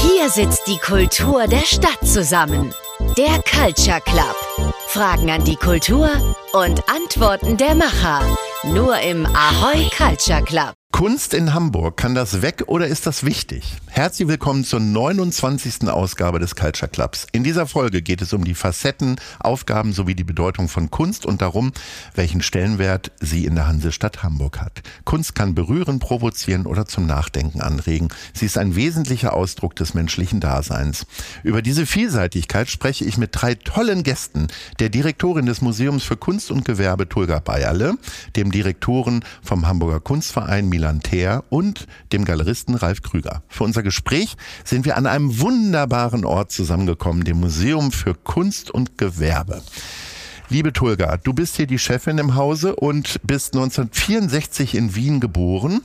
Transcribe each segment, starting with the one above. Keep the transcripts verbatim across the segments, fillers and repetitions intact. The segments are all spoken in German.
Hier sitzt die Kultur der Stadt zusammen. Der Culture Club. Fragen an die Kultur und Antworten der Macher. Nur im Ahoi Culture Club. Kunst in Hamburg, kann das weg oder ist das wichtig? Herzlich willkommen zur neunundzwanzigsten Ausgabe des Culture Clubs. In dieser Folge geht es um die Facetten, Aufgaben sowie die Bedeutung von Kunst und darum, welchen Stellenwert sie in der Hansestadt Hamburg hat. Kunst kann berühren, provozieren oder zum Nachdenken anregen. Sie ist ein wesentlicher Ausdruck des menschlichen Daseins. Über diese Vielseitigkeit spreche ich mit drei tollen Gästen. Der Direktorin des Museums für Kunst und Gewerbe Tulga Bayerle, dem Direktoren vom Hamburger Kunstverein Milan Teer und dem Galeristen Ralf Krüger. Für unser Gespräch sind wir an einem wunderbaren Ort zusammengekommen, dem Museum für Kunst und Gewerbe. Liebe Tulga, du bist hier die Chefin im Hause und bist neunzehnhundertvierundsechzig in Wien geboren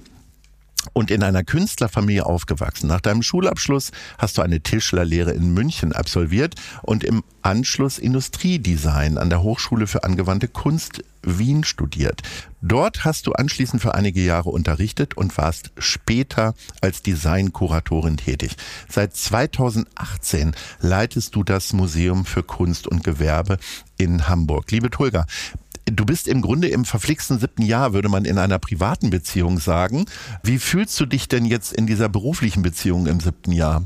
und in einer Künstlerfamilie aufgewachsen. Nach deinem Schulabschluss hast du eine Tischlerlehre in München absolviert und im Anschluss Industriedesign an der Hochschule für angewandte Kunst Wien studiert. Dort hast du anschließend für einige Jahre unterrichtet und warst später als Designkuratorin tätig. Seit zweitausendachtzehn leitest du das Museum für Kunst und Gewerbe in Hamburg. Liebe Tulga, du bist im Grunde im verflixten siebten Jahr, würde man in einer privaten Beziehung sagen. Wie fühlst du dich denn jetzt in dieser beruflichen Beziehung im siebten Jahr?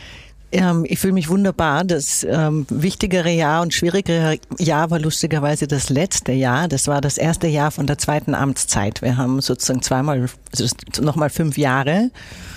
Ähm, ich fühle mich wunderbar. Das ähm, wichtigere Jahr und schwierigere Jahr war lustigerweise das letzte Jahr. Das war das erste Jahr von der zweiten Amtszeit. Wir haben sozusagen zweimal, also nochmal fünf Jahre.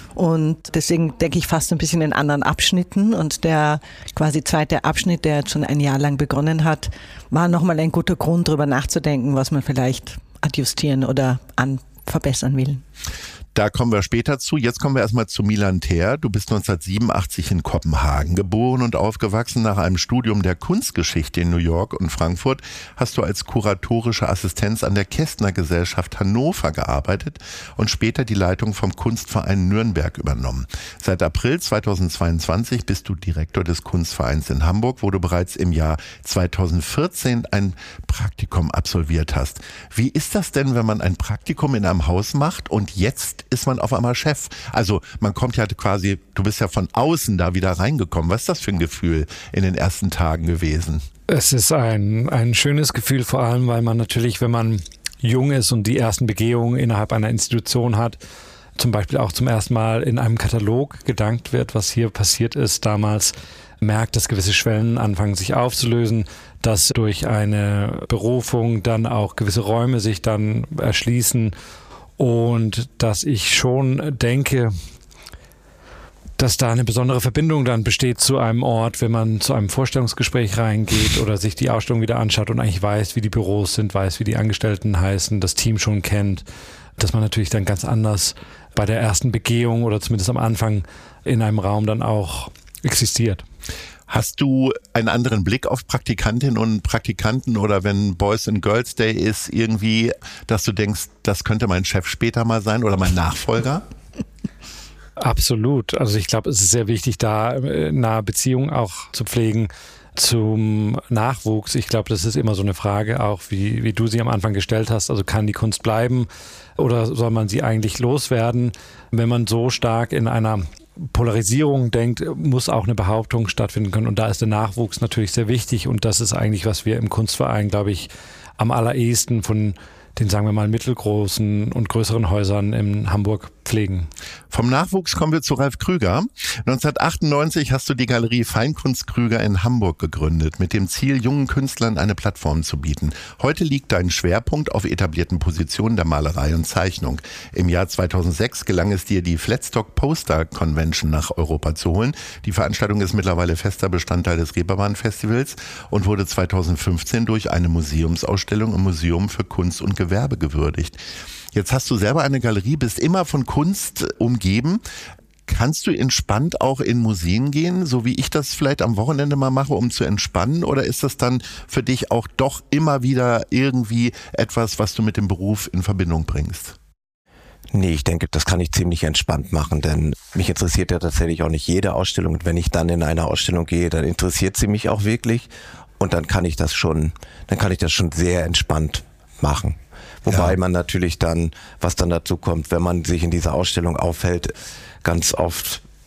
Und deswegen denke ich fast ein bisschen in anderen Abschnitten. Und der quasi zweite Abschnitt, der jetzt schon ein Jahr lang begonnen hat, war nochmal ein guter Grund, darüber nachzudenken, was man vielleicht adjustieren oder an verbessern will. Da kommen wir später zu. Jetzt kommen wir erstmal zu Milan Teer. Du bist neunzehnhundertsiebenundachtzig in Kopenhagen geboren und aufgewachsen. Nach einem Studium der Kunstgeschichte in New York und Frankfurt hast du als kuratorische Assistenz an der Kästner Gesellschaft Hannover gearbeitet und später die Leitung vom Kunstverein Nürnberg übernommen. Seit April zweitausendzweiundzwanzig bist du Direktor des Kunstvereins in Hamburg, wo du bereits im Jahr zweitausendvierzehn ein Praktikum absolviert hast. Wie ist das denn, wenn man ein Praktikum in einem Haus macht und jetzt ist man auf einmal Chef? Also man kommt ja quasi, du bist ja von außen da wieder reingekommen. Was ist das für ein Gefühl in den ersten Tagen gewesen? Es ist ein, ein schönes Gefühl, vor allem, weil man natürlich, wenn man jung ist und die ersten Begehungen innerhalb einer Institution hat, zum Beispiel auch zum ersten Mal in einem Katalog gedankt wird, was hier passiert ist damals, merkt, dass gewisse Schwellen anfangen sich aufzulösen, dass durch eine Berufung dann auch gewisse Räume sich dann erschließen. Und dass ich schon denke, dass da eine besondere Verbindung dann besteht zu einem Ort, wenn man zu einem Vorstellungsgespräch reingeht oder sich die Ausstellung wieder anschaut und eigentlich weiß, wie die Büros sind, weiß, wie die Angestellten heißen, das Team schon kennt, dass man natürlich dann ganz anders bei der ersten Begehung oder zumindest am Anfang in einem Raum dann auch existiert. Hast du einen anderen Blick auf Praktikantinnen und Praktikanten oder wenn Boys and Girls Day ist, irgendwie, dass du denkst, das könnte mein Chef später mal sein oder mein Nachfolger? Absolut. Also ich glaube, es ist sehr wichtig, da eine nahe Beziehung auch zu pflegen zum Nachwuchs. Ich glaube, das ist immer so eine Frage, auch wie, wie du sie am Anfang gestellt hast. Also kann die Kunst bleiben oder soll man sie eigentlich loswerden? Wenn man so stark in einer Polarisierung denkt, muss auch eine Behauptung stattfinden können. Und da ist der Nachwuchs natürlich sehr wichtig. Und das ist eigentlich, was wir im Kunstverein, glaube ich, am allerersten von den, sagen wir mal, mittelgroßen und größeren Häusern in Hamburg pflegen. Vom Nachwuchs kommen wir zu Ralf Krüger. neunzehnhundertachtundneunzig hast du die Galerie Feinkunst Krüger in Hamburg gegründet, mit dem Ziel, jungen Künstlern eine Plattform zu bieten. Heute liegt dein Schwerpunkt auf etablierten Positionen der Malerei und Zeichnung. Im Jahr zweitausendsechs gelang es dir, die Flatstock Poster Convention nach Europa zu holen. Die Veranstaltung ist mittlerweile fester Bestandteil des Reeperbahn Festivals und wurde zweitausendfünfzehn durch eine Museumsausstellung im Museum für Kunst und Gewerbe gewürdigt. Jetzt hast du selber eine Galerie, bist immer von Kunst umgeben. Kannst du entspannt auch in Museen gehen, so wie ich das vielleicht am Wochenende mal mache, um zu entspannen? Oder ist das dann für dich auch doch immer wieder irgendwie etwas, was du mit dem Beruf in Verbindung bringst? Nee, ich denke, das kann ich ziemlich entspannt machen, denn mich interessiert ja tatsächlich auch nicht jede Ausstellung. Und wenn ich dann in eine Ausstellung gehe, dann interessiert sie mich auch wirklich. Und dann kann ich das schon, dann kann ich das schon sehr entspannt machen. Wobei ja. man natürlich dann, was dann dazu kommt, wenn man sich in dieser Ausstellung aufhält, ganz oft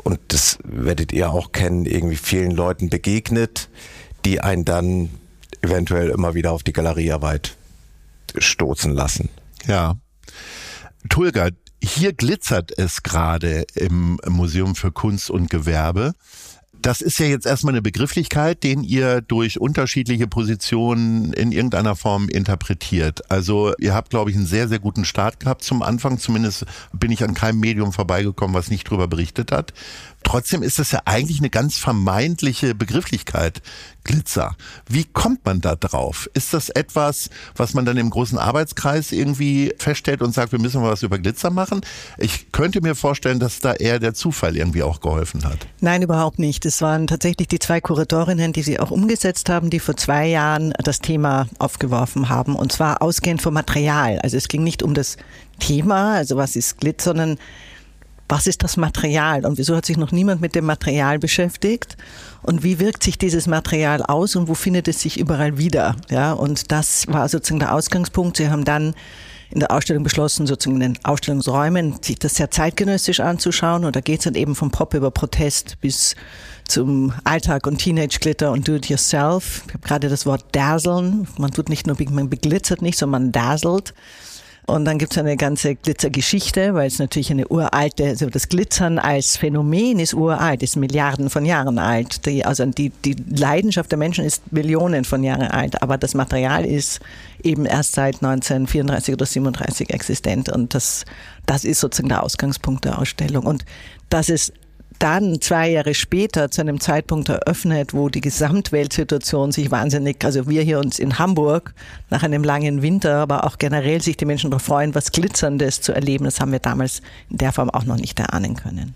und das werdet ihr auch kennen, irgendwie vielen Leuten begegnet, die einen dann eventuell immer wieder auf die Galeriearbeit stoßen lassen. Ja. Tulga, hier glitzert es gerade im Museum für Kunst und Gewerbe. Das ist ja jetzt erstmal eine Begrifflichkeit, den ihr durch unterschiedliche Positionen in irgendeiner Form interpretiert. Also ihr habt, glaube ich, einen sehr, sehr guten Start gehabt zum Anfang. Zumindest bin ich an keinem Medium vorbeigekommen, was nicht drüber berichtet hat. Trotzdem ist das ja eigentlich eine ganz vermeintliche Begrifflichkeit, Glitzer. Wie kommt man da drauf? Ist das etwas, was man dann im großen Arbeitskreis irgendwie feststellt und sagt, wir müssen mal was über Glitzer machen? Ich könnte mir vorstellen, dass da eher der Zufall irgendwie auch geholfen hat. Nein, überhaupt nicht. Es waren tatsächlich die zwei Kuratorinnen, die sie auch umgesetzt haben, die vor zwei Jahren das Thema aufgeworfen haben, und zwar ausgehend vom Material. Also es ging nicht um das Thema, also was ist Glitzer, sondern was ist das Material und wieso hat sich noch niemand mit dem Material beschäftigt und wie wirkt sich dieses Material aus und wo findet es sich überall wieder? Ja, und das war sozusagen der Ausgangspunkt. Sie haben dann in der Ausstellung beschlossen, sozusagen in den Ausstellungsräumen sich das sehr zeitgenössisch anzuschauen, und da geht es dann eben vom Pop über Protest bis zum Alltag und Teenage-Glitter und Do-it-yourself. Ich habe gerade das Wort dazzlen. Man tut nicht nur, man beglitzert nicht, sondern man dazzelt. Und dann gibt es eine ganze Glitzergeschichte, weil es natürlich eine uralte, also das Glitzern als Phänomen ist uralt, ist Milliarden von Jahren alt. Die, also die, die Leidenschaft der Menschen ist Millionen von Jahren alt, aber das Material ist eben erst seit neunzehnhundertvierunddreißig oder siebenunddreißig existent, und das, das ist sozusagen der Ausgangspunkt der Ausstellung. Und das ist dann zwei Jahre später zu einem Zeitpunkt eröffnet, wo die Gesamtweltsituation sich wahnsinnig, also wir hier uns in Hamburg nach einem langen Winter, aber auch generell sich die Menschen darauf freuen, was Glitzerndes zu erleben. Das haben wir damals in der Form auch noch nicht erahnen können.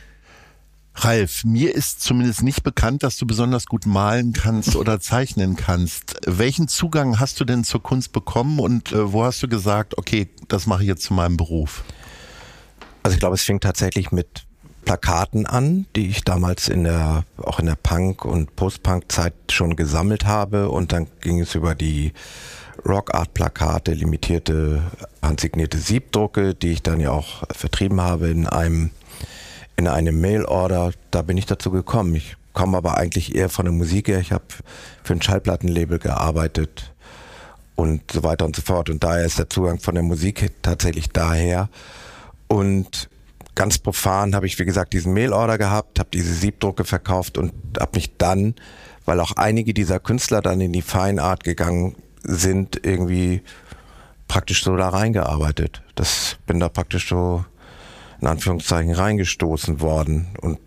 Ralf, mir ist zumindest nicht bekannt, dass du besonders gut malen kannst oder zeichnen kannst. Welchen Zugang hast du denn zur Kunst bekommen und äh, wo hast du gesagt, okay, das mache ich jetzt zu meinem Beruf? Also ich glaube, es fing tatsächlich mit Plakaten an, die ich damals in der, auch in der Punk- und Post-Punk-Zeit schon gesammelt habe, und dann ging es über die Rock-Art-Plakate, limitierte, handsignierte Siebdrucke, die ich dann ja auch vertrieben habe in einem, in einem Mail-Order. Da bin ich dazu gekommen. Ich komme aber eigentlich eher von der Musik her. Ich habe für ein Schallplattenlabel gearbeitet und so weiter und so fort, und daher ist der Zugang von der Musik tatsächlich daher. Und ganz profan habe ich, wie gesagt, diesen Mailorder gehabt, habe diese Siebdrucke verkauft und habe mich dann, weil auch einige dieser Künstler dann in die Fine Art gegangen sind, irgendwie praktisch so da reingearbeitet. Das bin da praktisch so in Anführungszeichen reingestoßen worden, und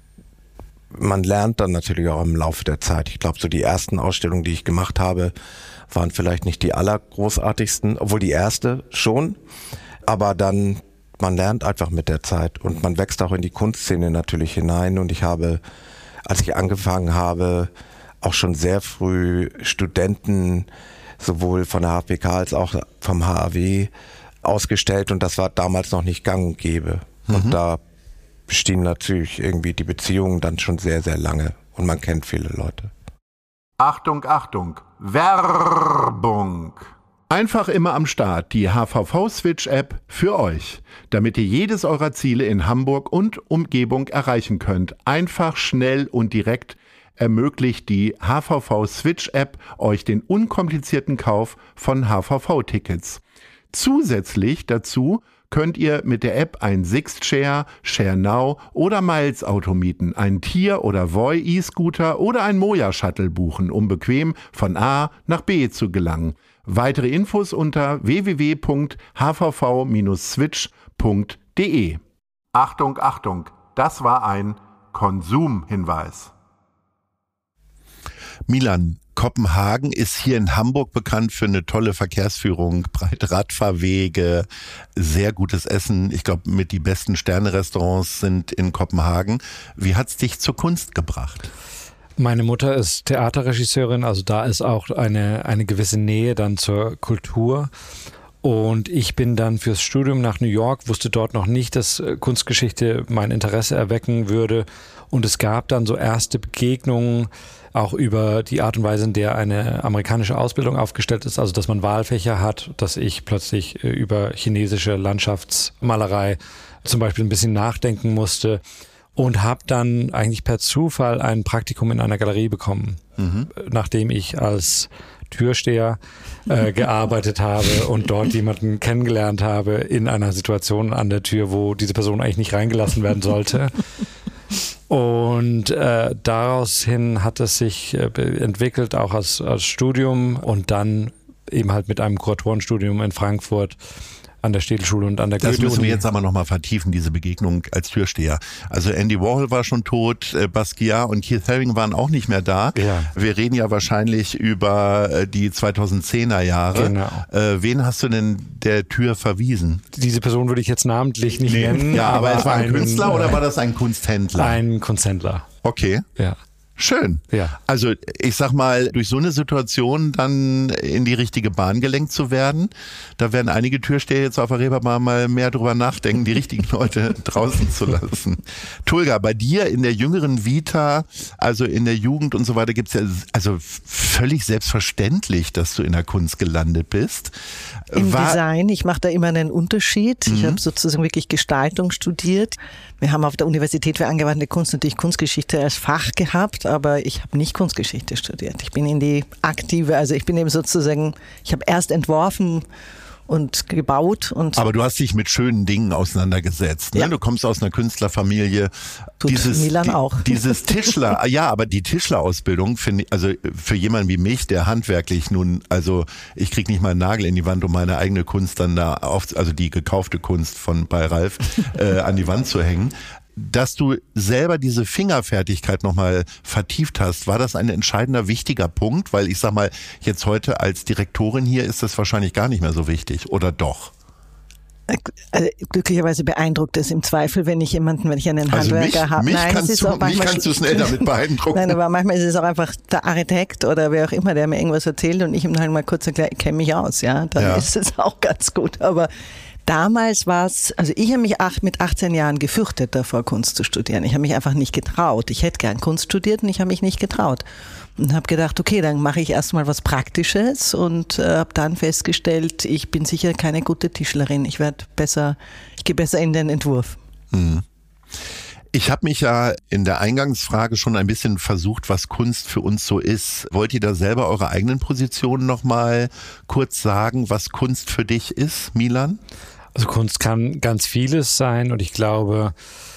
man lernt dann natürlich auch im Laufe der Zeit. Ich glaube, so die ersten Ausstellungen, die ich gemacht habe, waren vielleicht nicht die allergroßartigsten, obwohl die erste schon, aber dann man lernt einfach mit der Zeit und man wächst auch in die Kunstszene natürlich hinein, und ich habe, als ich angefangen habe, auch schon sehr früh Studenten sowohl von der H P K als auch vom H A W ausgestellt, und das war damals noch nicht gang und gäbe. Mhm. Und da bestehen natürlich irgendwie die Beziehungen dann schon sehr, sehr lange, und man kennt viele Leute. Achtung, Achtung, Werbung! Einfach immer am Start die H V V-Switch-App für euch, damit ihr jedes eurer Ziele in Hamburg und Umgebung erreichen könnt. Einfach, schnell und direkt ermöglicht die H V V-Switch-App euch den unkomplizierten Kauf von H V V-Tickets. Zusätzlich dazu könnt ihr mit der App ein Sixt-Share, ShareNow oder Miles-Auto mieten, ein Tier- oder Voi E-Scooter oder ein Moja-Shuttle buchen, um bequem von A nach B zu gelangen. Weitere Infos unter w w w punkt h v v Bindestrich switch punkt d e. Achtung, Achtung, das war ein Konsumhinweis. Milan, Kopenhagen ist hier in Hamburg bekannt für eine tolle Verkehrsführung, breite Radfahrwege, sehr gutes Essen. Ich glaube, mit die besten Sterne-Restaurants sind in Kopenhagen. Wie hat's dich zur Kunst gebracht? Meine Mutter ist Theaterregisseurin, also da ist auch eine, eine gewisse Nähe dann zur Kultur. Und ich bin dann fürs Studium nach New York, wusste dort noch nicht, dass Kunstgeschichte mein Interesse erwecken würde. Und es gab dann so erste Begegnungen, auch über die Art und Weise, in der eine amerikanische Ausbildung aufgestellt ist, also dass man Wahlfächer hat, dass ich plötzlich über chinesische Landschaftsmalerei zum Beispiel ein bisschen nachdenken musste. und habe dann eigentlich per Zufall ein Praktikum in einer Galerie bekommen, mhm. nachdem ich als Türsteher äh, gearbeitet habe und dort jemanden kennengelernt habe in einer Situation an der Tür, wo diese Person eigentlich nicht reingelassen werden sollte. Und äh, daraus hin hat es sich äh, entwickelt, auch als, als Studium und dann eben halt mit einem Kuratorenstudium in Frankfurt an der Städelschule und an der Goethe-Uni. Das müssen wir jetzt aber nochmal vertiefen, diese Begegnung als Türsteher. Also Andy Warhol war schon tot, Basquiat und Keith Haring waren auch nicht mehr da. Ja. Wir reden ja wahrscheinlich über die zweitausendzehner Jahre. Genau. Äh, wen hast du denn der Tür verwiesen? Diese Person würde ich jetzt namentlich nicht nee. nennen. Ja, aber, aber es war ein, ein Künstler oder war das ein Kunsthändler? Ein Kunsthändler. Okay. Ja. Schön. Ja. Also ich sag mal, durch so eine Situation dann in die richtige Bahn gelenkt zu werden, da werden einige Türsteher jetzt auf der Reeperbahn mal mehr drüber nachdenken, die richtigen Leute draußen zu lassen. Tulga, bei dir in der jüngeren Vita, also in der Jugend und so weiter, gibt's ja also völlig selbstverständlich, dass du in der Kunst gelandet bist. Im War Design, ich mache da immer einen Unterschied. Mhm. Ich habe sozusagen wirklich Gestaltung studiert. Wir haben auf der Universität für angewandte Kunst natürlich Kunstgeschichte als Fach gehabt, aber ich habe nicht Kunstgeschichte studiert. Ich bin in die aktive, also ich bin eben sozusagen, ich habe erst entworfen und gebaut. Und aber du hast dich mit schönen Dingen auseinandergesetzt. Ne? Ja. Du kommst aus einer Künstlerfamilie. Tut dieses, Milan die, auch. Dieses Tischler, ja, aber die Tischlerausbildung finde ich, also für jemanden wie mich, der handwerklich nun, also ich krieg nicht mal einen Nagel in die Wand, um meine eigene Kunst dann da auf, also die gekaufte Kunst von bei Ralf äh, an die Wand zu hängen. Dass du selber diese Fingerfertigkeit nochmal vertieft hast, war das ein entscheidender, wichtiger Punkt? Weil ich sag mal, jetzt heute als Direktorin hier ist das wahrscheinlich gar nicht mehr so wichtig, oder doch? Also glücklicherweise beeindruckt es im Zweifel, wenn ich jemanden, wenn ich einen Handwerker also habe. Mich, Nein, kannst es ist du, auch mich kannst du schnell damit beeindrucken. Nein, aber manchmal ist es auch einfach der Architekt oder wer auch immer, der mir irgendwas erzählt und ich ihm halt mal kurz erkläre, ich kenne mich aus, ja, dann ja. ist es auch ganz gut. Aber damals war es, also ich habe mich mit achtzehn Jahren gefürchtet davor, Kunst zu studieren. Ich habe mich einfach nicht getraut. Ich hätte gern Kunst studiert und ich habe mich nicht getraut. Und habe gedacht, okay, dann mache ich erstmal was Praktisches und äh, habe dann festgestellt, ich bin sicher keine gute Tischlerin. Ich werde besser, ich gehe besser in den Entwurf. Hm. Ich habe mich ja in der Eingangsfrage schon ein bisschen versucht, was Kunst für uns so ist. Wollt ihr da selber eure eigenen Positionen nochmal kurz sagen, was Kunst für dich ist, Milan? Also Kunst kann ganz vieles sein und ich glaube,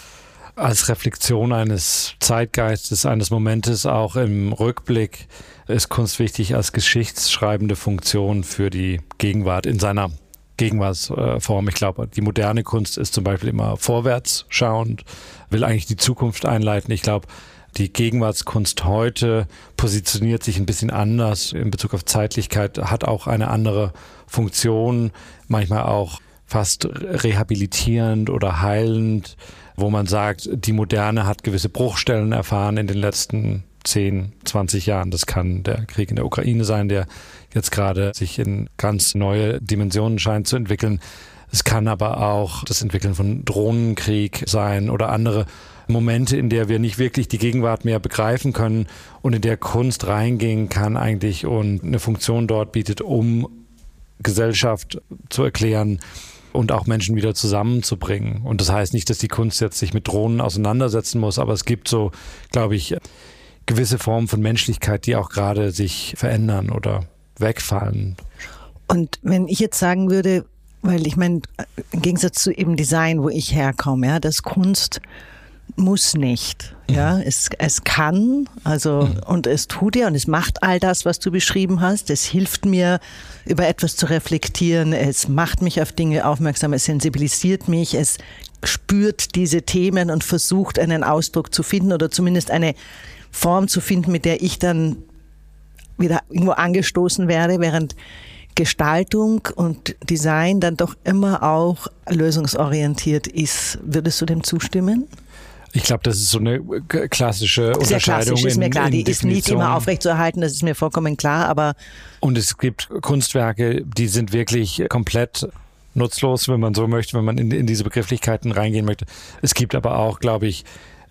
als Reflexion eines Zeitgeistes, eines Momentes, auch im Rückblick, ist Kunst wichtig als geschichtsschreibende Funktion für die Gegenwart in seiner Gegenwartsform. Ich glaube, die moderne Kunst ist zum Beispiel immer vorwärts schauend, will eigentlich die Zukunft einleiten. Ich glaube, die Gegenwartskunst heute positioniert sich ein bisschen anders in Bezug auf Zeitlichkeit, hat auch eine andere Funktion, manchmal auch fast rehabilitierend oder heilend, wo man sagt, die Moderne hat gewisse Bruchstellen erfahren in den letzten zehn, zwanzig Jahren. Das kann der Krieg in der Ukraine sein, der jetzt gerade sich in ganz neue Dimensionen scheint zu entwickeln. Es kann aber auch das Entwickeln von Drohnenkrieg sein oder andere Momente, in der wir nicht wirklich die Gegenwart mehr begreifen können und in der Kunst reingehen kann eigentlich und eine Funktion dort bietet, um Gesellschaft zu erklären und auch Menschen wieder zusammenzubringen. Und das heißt nicht, dass die Kunst jetzt sich mit Drohnen auseinandersetzen muss, aber es gibt so, glaube ich, gewisse Formen von Menschlichkeit, die auch gerade sich verändern oder wegfallen. Und wenn ich jetzt sagen würde, weil ich meine, im Gegensatz zu eben Design, wo ich herkomme, ja, das Kunst muss nicht. Ja, es, es kann, also, mhm. und es tut ja und es macht all das, was du beschrieben hast. Es hilft mir, über etwas zu reflektieren. Es macht mich auf Dinge aufmerksam. Es sensibilisiert mich. Es spürt diese Themen und versucht, einen Ausdruck zu finden oder zumindest eine Form zu finden, mit der ich dann wieder irgendwo angestoßen werde, während Gestaltung und Design dann doch immer auch lösungsorientiert ist. Würdest du dem zustimmen? Ich glaube, das ist so eine klassische Unterscheidung. Sehr klassisch, ist mir klar. In, in die ist nicht immer aufrechtzuerhalten, das ist mir vollkommen klar, aber... Und es gibt Kunstwerke, die sind wirklich komplett nutzlos, wenn man so möchte, wenn man in, in diese Begrifflichkeiten reingehen möchte. Es gibt aber auch, glaube ich,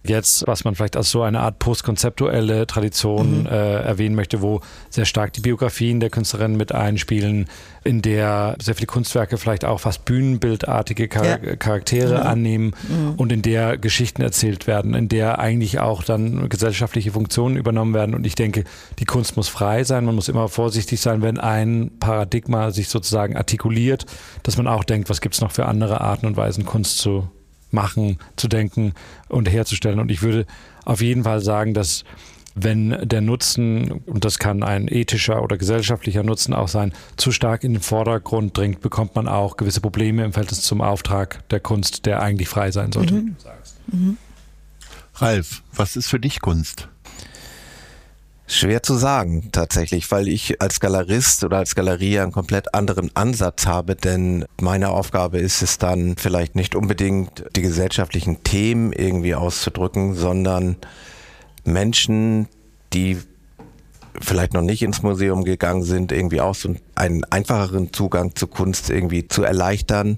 jetzt, was man vielleicht als so eine Art postkonzeptuelle Tradition mhm. äh, erwähnen möchte, wo sehr stark die Biografien der Künstlerinnen mit einspielen, in der sehr viele Kunstwerke vielleicht auch fast bühnenbildartige Char- ja. Charaktere mhm. annehmen mhm. und in der Geschichten erzählt werden, in der eigentlich auch dann gesellschaftliche Funktionen übernommen werden. Und ich denke, die Kunst muss frei sein, man muss immer vorsichtig sein, wenn ein Paradigma sich sozusagen artikuliert, dass man auch denkt, was gibt es noch für andere Arten und Weisen, Kunst zu machen, zu denken und herzustellen. Und ich würde auf jeden Fall sagen, dass wenn der Nutzen, und das kann ein ethischer oder gesellschaftlicher Nutzen auch sein, zu stark in den Vordergrund dringt, bekommt man auch gewisse Probleme im Verhältnis zum Auftrag der Kunst, der eigentlich frei sein sollte. Mhm. Mhm. Ralf, was ist für dich Kunst? Schwer zu sagen, tatsächlich, weil ich als Galerist oder als Galerie einen komplett anderen Ansatz habe, denn meine Aufgabe ist es dann vielleicht nicht unbedingt die gesellschaftlichen Themen irgendwie auszudrücken, sondern Menschen, die vielleicht noch nicht ins Museum gegangen sind, irgendwie auch so einen einfacheren Zugang zu Kunst irgendwie zu erleichtern.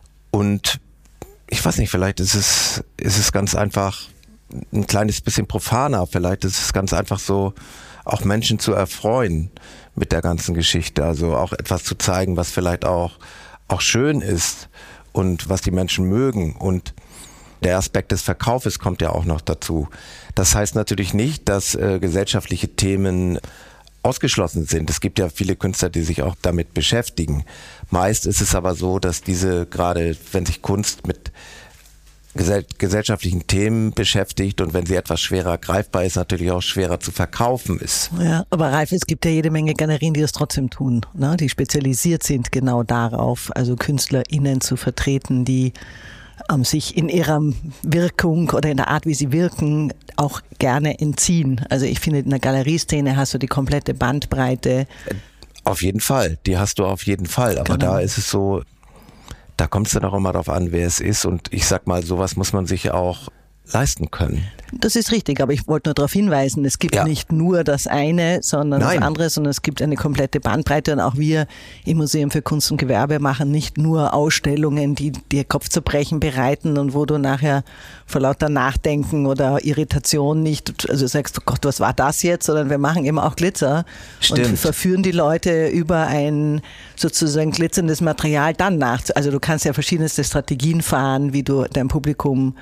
Und ich weiß nicht, vielleicht ist es, ist es ganz einfach ein kleines bisschen profaner, vielleicht ist es ganz einfach so, auch Menschen zu erfreuen mit der ganzen Geschichte, also auch etwas zu zeigen, was vielleicht auch, auch schön ist und was die Menschen mögen, und der Aspekt des Verkaufes kommt ja auch noch dazu. Das heißt natürlich nicht, dass äh, gesellschaftliche Themen ausgeschlossen sind. Es gibt ja viele Künstler, die sich auch damit beschäftigen. Meist ist es aber so, dass diese, gerade wenn sich Kunst mit gesell- gesellschaftlichen Themen beschäftigt und wenn sie etwas schwerer greifbar ist, natürlich auch schwerer zu verkaufen ist. Ja, aber Ralf, es gibt ja jede Menge Galerien, die das trotzdem tun, ne? Die spezialisiert sind genau darauf, also KünstlerInnen zu vertreten, die ähm, sich in ihrer Wirkung oder in der Art, wie sie wirken, auch gerne entziehen. Also ich finde, in der Galerieszene hast du die komplette Bandbreite. Auf jeden Fall, die hast du auf jeden Fall, aber genau. Da ist es so, da kommt es dann auch immer darauf an, wer es ist, und ich sag mal, sowas muss man sich auch leisten können. Das ist richtig, aber ich wollte nur darauf hinweisen, es gibt ja. nicht nur das eine, sondern Nein. das andere, sondern es gibt eine komplette Bandbreite, und auch wir im Museum für Kunst und Gewerbe machen nicht nur Ausstellungen, die dir Kopfzerbrechen bereiten und wo du nachher vor lauter Nachdenken oder Irritation nicht, also sagst du, Gott, was war das jetzt, sondern wir machen eben auch Glitzer. Stimmt. Und wir verführen die Leute über ein sozusagen glitzerndes Material dann nach. Also du kannst ja verschiedenste Strategien fahren, wie du dein Publikum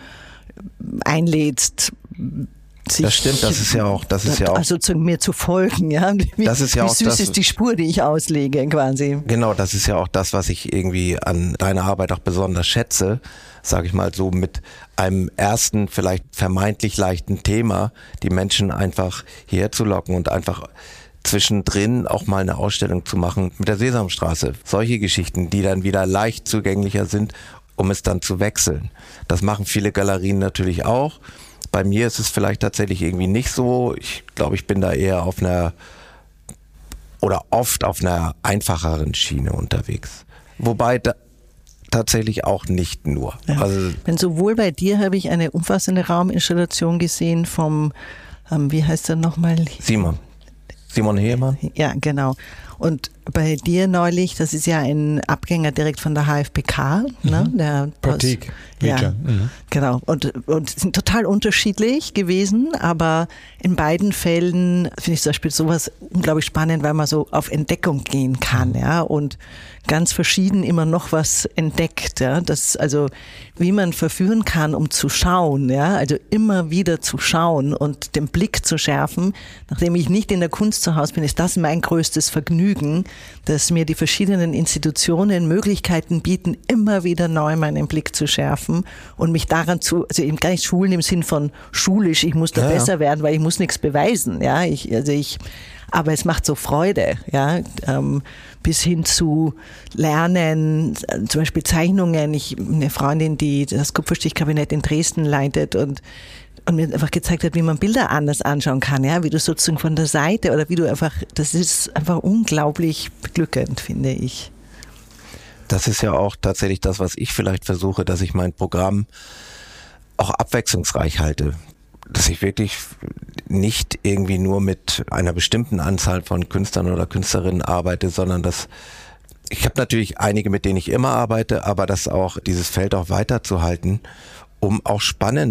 einlädst, sich das stimmt, das ist ja auch, das ist ja auch, also zu mir zu folgen, ja. Wie, das ist ja wie auch süß das, ist die Spur, die ich auslege, quasi. Genau, das ist ja auch das, was ich irgendwie an deiner Arbeit auch besonders schätze, sage ich mal so, mit einem ersten, vielleicht vermeintlich leichten Thema, die Menschen einfach hierher zu locken und einfach zwischendrin auch mal eine Ausstellung zu machen mit der Sesamstraße. Solche Geschichten, die dann wieder leicht zugänglicher sind, um es dann zu wechseln. Das machen viele Galerien natürlich auch. Bei mir ist es vielleicht tatsächlich irgendwie nicht so. Ich glaube, ich bin da eher auf einer oder oft auf einer einfacheren Schiene unterwegs. Wobei da tatsächlich auch nicht nur. Ja. Also, denn sowohl bei dir habe ich eine umfassende Rauminstallation gesehen vom, ähm, wie heißt er nochmal? Simon. Simon Heemann? Ja, genau. Und bei dir neulich, das ist ja ein Abgänger direkt von der H F P K, mhm. ne? Der Pratik. Ja, mhm. Genau. Und, und sind total unterschiedlich gewesen, aber in beiden Fällen finde ich zum Beispiel sowas unglaublich spannend, weil man so auf Entdeckung gehen kann, ja, und ganz verschieden immer noch was entdeckt, ja, das, also, wie man verführen kann, um zu schauen, ja, also immer wieder zu schauen und den Blick zu schärfen. Nachdem ich nicht in der Kunst zu Hause bin, ist das mein größtes Vergnügen, dass mir die verschiedenen Institutionen Möglichkeiten bieten, immer wieder neu meinen Blick zu schärfen und mich daran zu, also eben gar nicht schulen im Sinn von schulisch, ich muss da ja, besser ja. werden, weil ich muss nichts beweisen, ja, ich, also ich, aber es macht so Freude, ja, ähm, bis hin zu Lernen, zum Beispiel Zeichnungen. Ich, eine Freundin, die das Kupferstichkabinett in Dresden leitet und und mir einfach gezeigt hat, wie man Bilder anders anschauen kann, ja, wie du sozusagen von der Seite oder wie du einfach, das ist einfach unglaublich beglückend, finde ich. Das ist ja auch tatsächlich das, was ich vielleicht versuche, dass ich mein Programm auch abwechslungsreich halte. Dass ich wirklich nicht irgendwie nur mit einer bestimmten Anzahl von Künstlern oder Künstlerinnen arbeite, sondern dass ich habe natürlich einige, mit denen ich immer arbeite, aber das auch dieses Feld auch weiterzuhalten, um auch spannend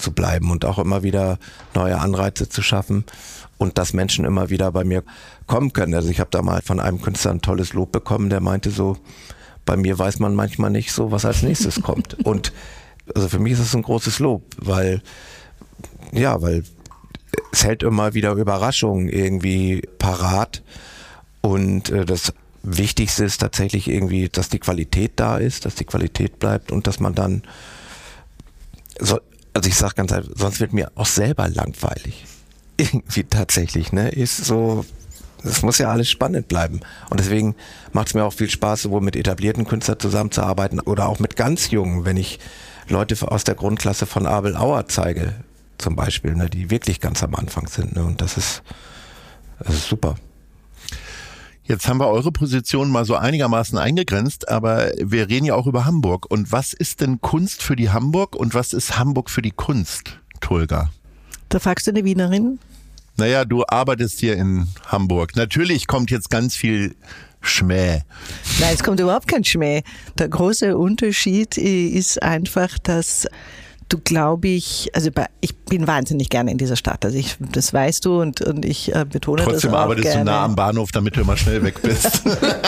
zu bleiben und auch immer wieder neue Anreize zu schaffen und dass Menschen immer wieder bei mir kommen können. Also ich habe da mal von einem Künstler ein tolles Lob bekommen, der meinte so, bei mir weiß man manchmal nicht so, was als nächstes kommt. Und also für mich ist es ein großes Lob, weil ja, weil es hält immer wieder Überraschungen irgendwie parat und äh, das Wichtigste ist tatsächlich irgendwie, dass die Qualität da ist, dass die Qualität bleibt und dass man dann, so, also ich sag ganz einfach, sonst wird mir auch selber langweilig. Irgendwie tatsächlich, ne, ist so, es muss ja alles spannend bleiben und deswegen macht es mir auch viel Spaß, sowohl mit etablierten Künstlern zusammenzuarbeiten oder auch mit ganz Jungen, wenn ich Leute aus der Grundklasse von Abel Auer zeige, zum Beispiel, ne, die wirklich ganz am Anfang sind, ne, und das ist, das ist super. Jetzt haben wir eure Position mal so einigermaßen eingegrenzt, aber wir reden ja auch über Hamburg. Und was ist denn Kunst für die Hamburg und was ist Hamburg für die Kunst, Tulga? Da fragst du eine Wienerin? Naja, du arbeitest hier in Hamburg. Natürlich kommt jetzt ganz viel Schmäh. Nein, es kommt überhaupt kein Schmäh. Der große Unterschied ist einfach, dass du, glaube ich, also ich bin wahnsinnig gerne in dieser Stadt, also ich, das weißt du und, und ich äh, betone Trotzdem das auch gerne. Trotzdem arbeitest du nah am Bahnhof, damit du immer schnell weg bist.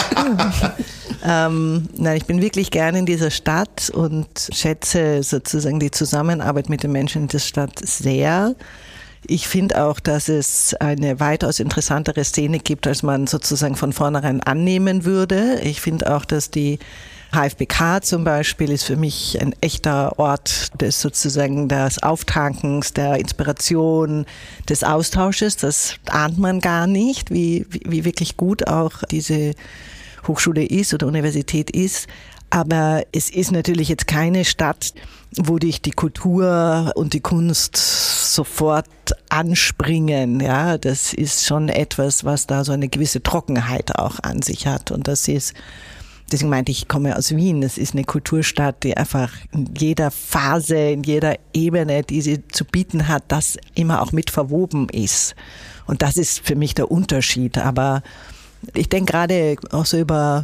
ähm, nein, ich bin wirklich gerne in dieser Stadt und schätze sozusagen die Zusammenarbeit mit den Menschen in der Stadt sehr. Ich finde auch, dass es eine weitaus interessantere Szene gibt, als man sozusagen von vornherein annehmen würde. Ich finde auch, dass die H F B K zum Beispiel ist für mich ein echter Ort des sozusagen des Auftankens, der Inspiration, des Austausches. Das ahnt man gar nicht, wie, wie, wie wirklich gut auch diese Hochschule ist oder Universität ist. Aber es ist natürlich jetzt keine Stadt, wo dich die Kultur und die Kunst sofort anspringen. Ja, das ist schon etwas, was da so eine gewisse Trockenheit auch an sich hat. Und das ist, deswegen meinte ich, ich komme aus Wien. Das ist eine Kulturstadt, die einfach in jeder Phase, in jeder Ebene, die sie zu bieten hat, das immer auch mit verwoben ist. Und das ist für mich der Unterschied. Aber ich denke gerade auch so über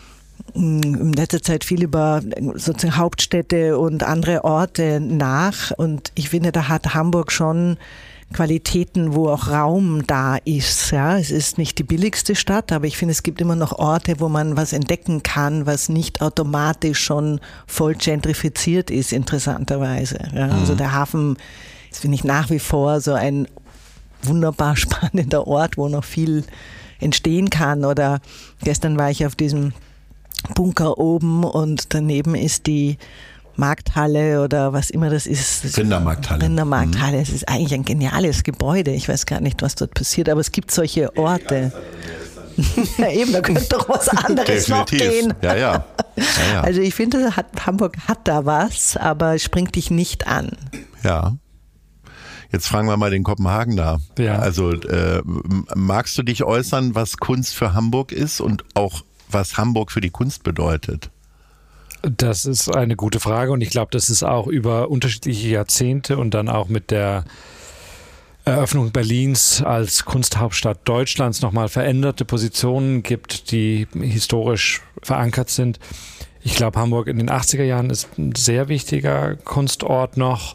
in letzter Zeit viel über sozusagen Hauptstädte und andere Orte nach. Und ich finde, da hat Hamburg schon Qualitäten, wo auch Raum da ist. Ja, es ist nicht die billigste Stadt, aber ich finde, es gibt immer noch Orte, wo man was entdecken kann, was nicht automatisch schon voll gentrifiziert ist, interessanterweise. Ja, mhm. Also der Hafen ist, finde ich, nach wie vor so ein wunderbar spannender Ort, wo noch viel entstehen kann. Oder gestern war ich auf diesem Bunker oben und daneben ist die Markthalle oder was immer das ist. Rindermarkthalle. Rindermarkthalle. Mhm. Es ist eigentlich ein geniales Gebäude. Ich weiß gar nicht, was dort passiert, aber es gibt solche Orte. Ja, eben, da könnte doch was anderes Definitiv. noch gehen. Ja, ja. Ja, ja. Also ich finde, Hamburg hat da was, aber es springt dich nicht an. Ja. Jetzt fragen wir mal den Kopenhagener. Ja. Also äh, magst du dich äußern, was Kunst für Hamburg ist und auch was Hamburg für die Kunst bedeutet? Das ist eine gute Frage und ich glaube, dass es auch über unterschiedliche Jahrzehnte und dann auch mit der Eröffnung Berlins als Kunsthauptstadt Deutschlands nochmal veränderte Positionen gibt, die historisch verankert sind. Ich glaube, Hamburg in den achtziger Jahren ist ein sehr wichtiger Kunstort noch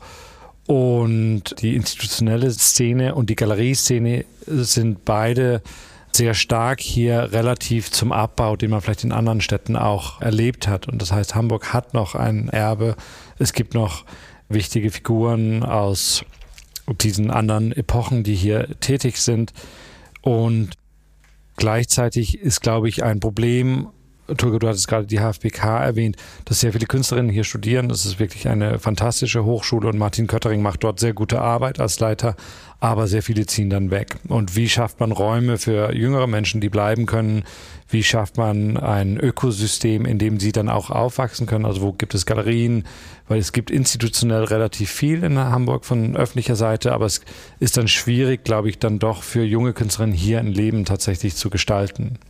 und die institutionelle Szene und die Galerieszene sind beide sehr stark hier relativ zum Abbau, den man vielleicht in anderen Städten auch erlebt hat. Und das heißt, Hamburg hat noch ein Erbe. Es gibt noch wichtige Figuren aus diesen anderen Epochen, die hier tätig sind. Und gleichzeitig ist, glaube ich, ein Problem, Tulga, du hattest gerade die H F B K erwähnt, dass sehr viele Künstlerinnen hier studieren. Das ist wirklich eine fantastische Hochschule und Martin Köttering macht dort sehr gute Arbeit als Leiter, aber sehr viele ziehen dann weg. Und wie schafft man Räume für jüngere Menschen, die bleiben können? Wie schafft man ein Ökosystem, in dem sie dann auch aufwachsen können? Also wo gibt es Galerien? Weil es gibt institutionell relativ viel in Hamburg von öffentlicher Seite, aber es ist dann schwierig, glaube ich, dann doch für junge Künstlerinnen hier ein Leben tatsächlich zu gestalten.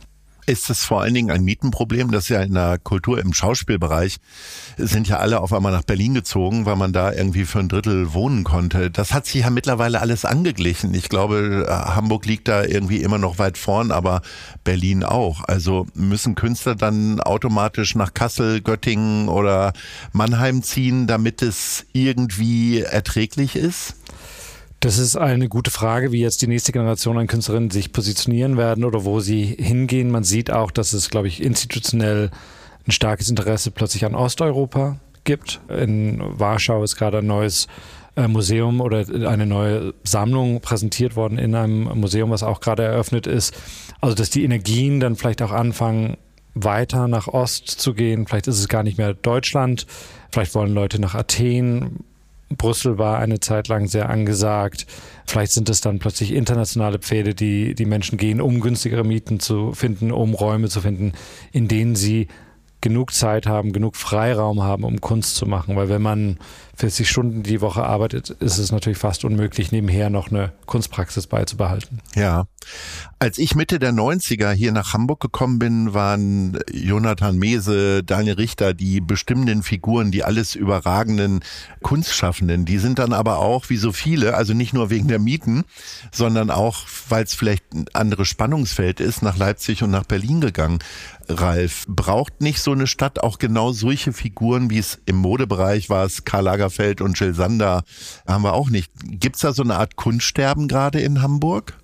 Ist es vor allen Dingen ein Mietenproblem? Das ist ja in der Kultur, im Schauspielbereich sind ja alle auf einmal nach Berlin gezogen, weil man da irgendwie für ein Drittel wohnen konnte. Das hat sich ja mittlerweile alles angeglichen. Ich glaube, Hamburg liegt da irgendwie immer noch weit vorn, aber Berlin auch. Also müssen Künstler dann automatisch nach Kassel, Göttingen oder Mannheim ziehen, damit es irgendwie erträglich ist? Das ist eine gute Frage, wie jetzt die nächste Generation an Künstlerinnen sich positionieren werden oder wo sie hingehen. Man sieht auch, dass es, glaube ich, institutionell ein starkes Interesse plötzlich an Osteuropa gibt. In Warschau ist gerade ein neues Museum oder eine neue Sammlung präsentiert worden in einem Museum, was auch gerade eröffnet ist. Also dass die Energien dann vielleicht auch anfangen, weiter nach Ost zu gehen. Vielleicht ist es gar nicht mehr Deutschland. Vielleicht wollen Leute nach Athen. Brüssel war eine Zeit lang sehr angesagt. Vielleicht sind es dann plötzlich internationale Pfade, die die Menschen gehen, um günstigere Mieten zu finden, um Räume zu finden, in denen sie genug Zeit haben, genug Freiraum haben, um Kunst zu machen. Weil wenn man vierzig Stunden die Woche arbeitet, ist es natürlich fast unmöglich, nebenher noch eine Kunstpraxis beizubehalten. Ja. Als ich Mitte der neunziger hier nach Hamburg gekommen bin, waren Jonathan Mese, Daniel Richter die bestimmenden Figuren, die alles überragenden Kunstschaffenden. Die sind dann aber auch, wie so viele, also nicht nur wegen der Mieten, sondern auch, weil es vielleicht ein anderes Spannungsfeld ist, nach Leipzig und nach Berlin gegangen. Ralf, braucht nicht so eine Stadt auch genau solche Figuren, wie es im Modebereich war, es Karl Lagerfeld und Jill Sander, haben wir auch nicht. Gibt es da so eine Art Kunststerben gerade in Hamburg?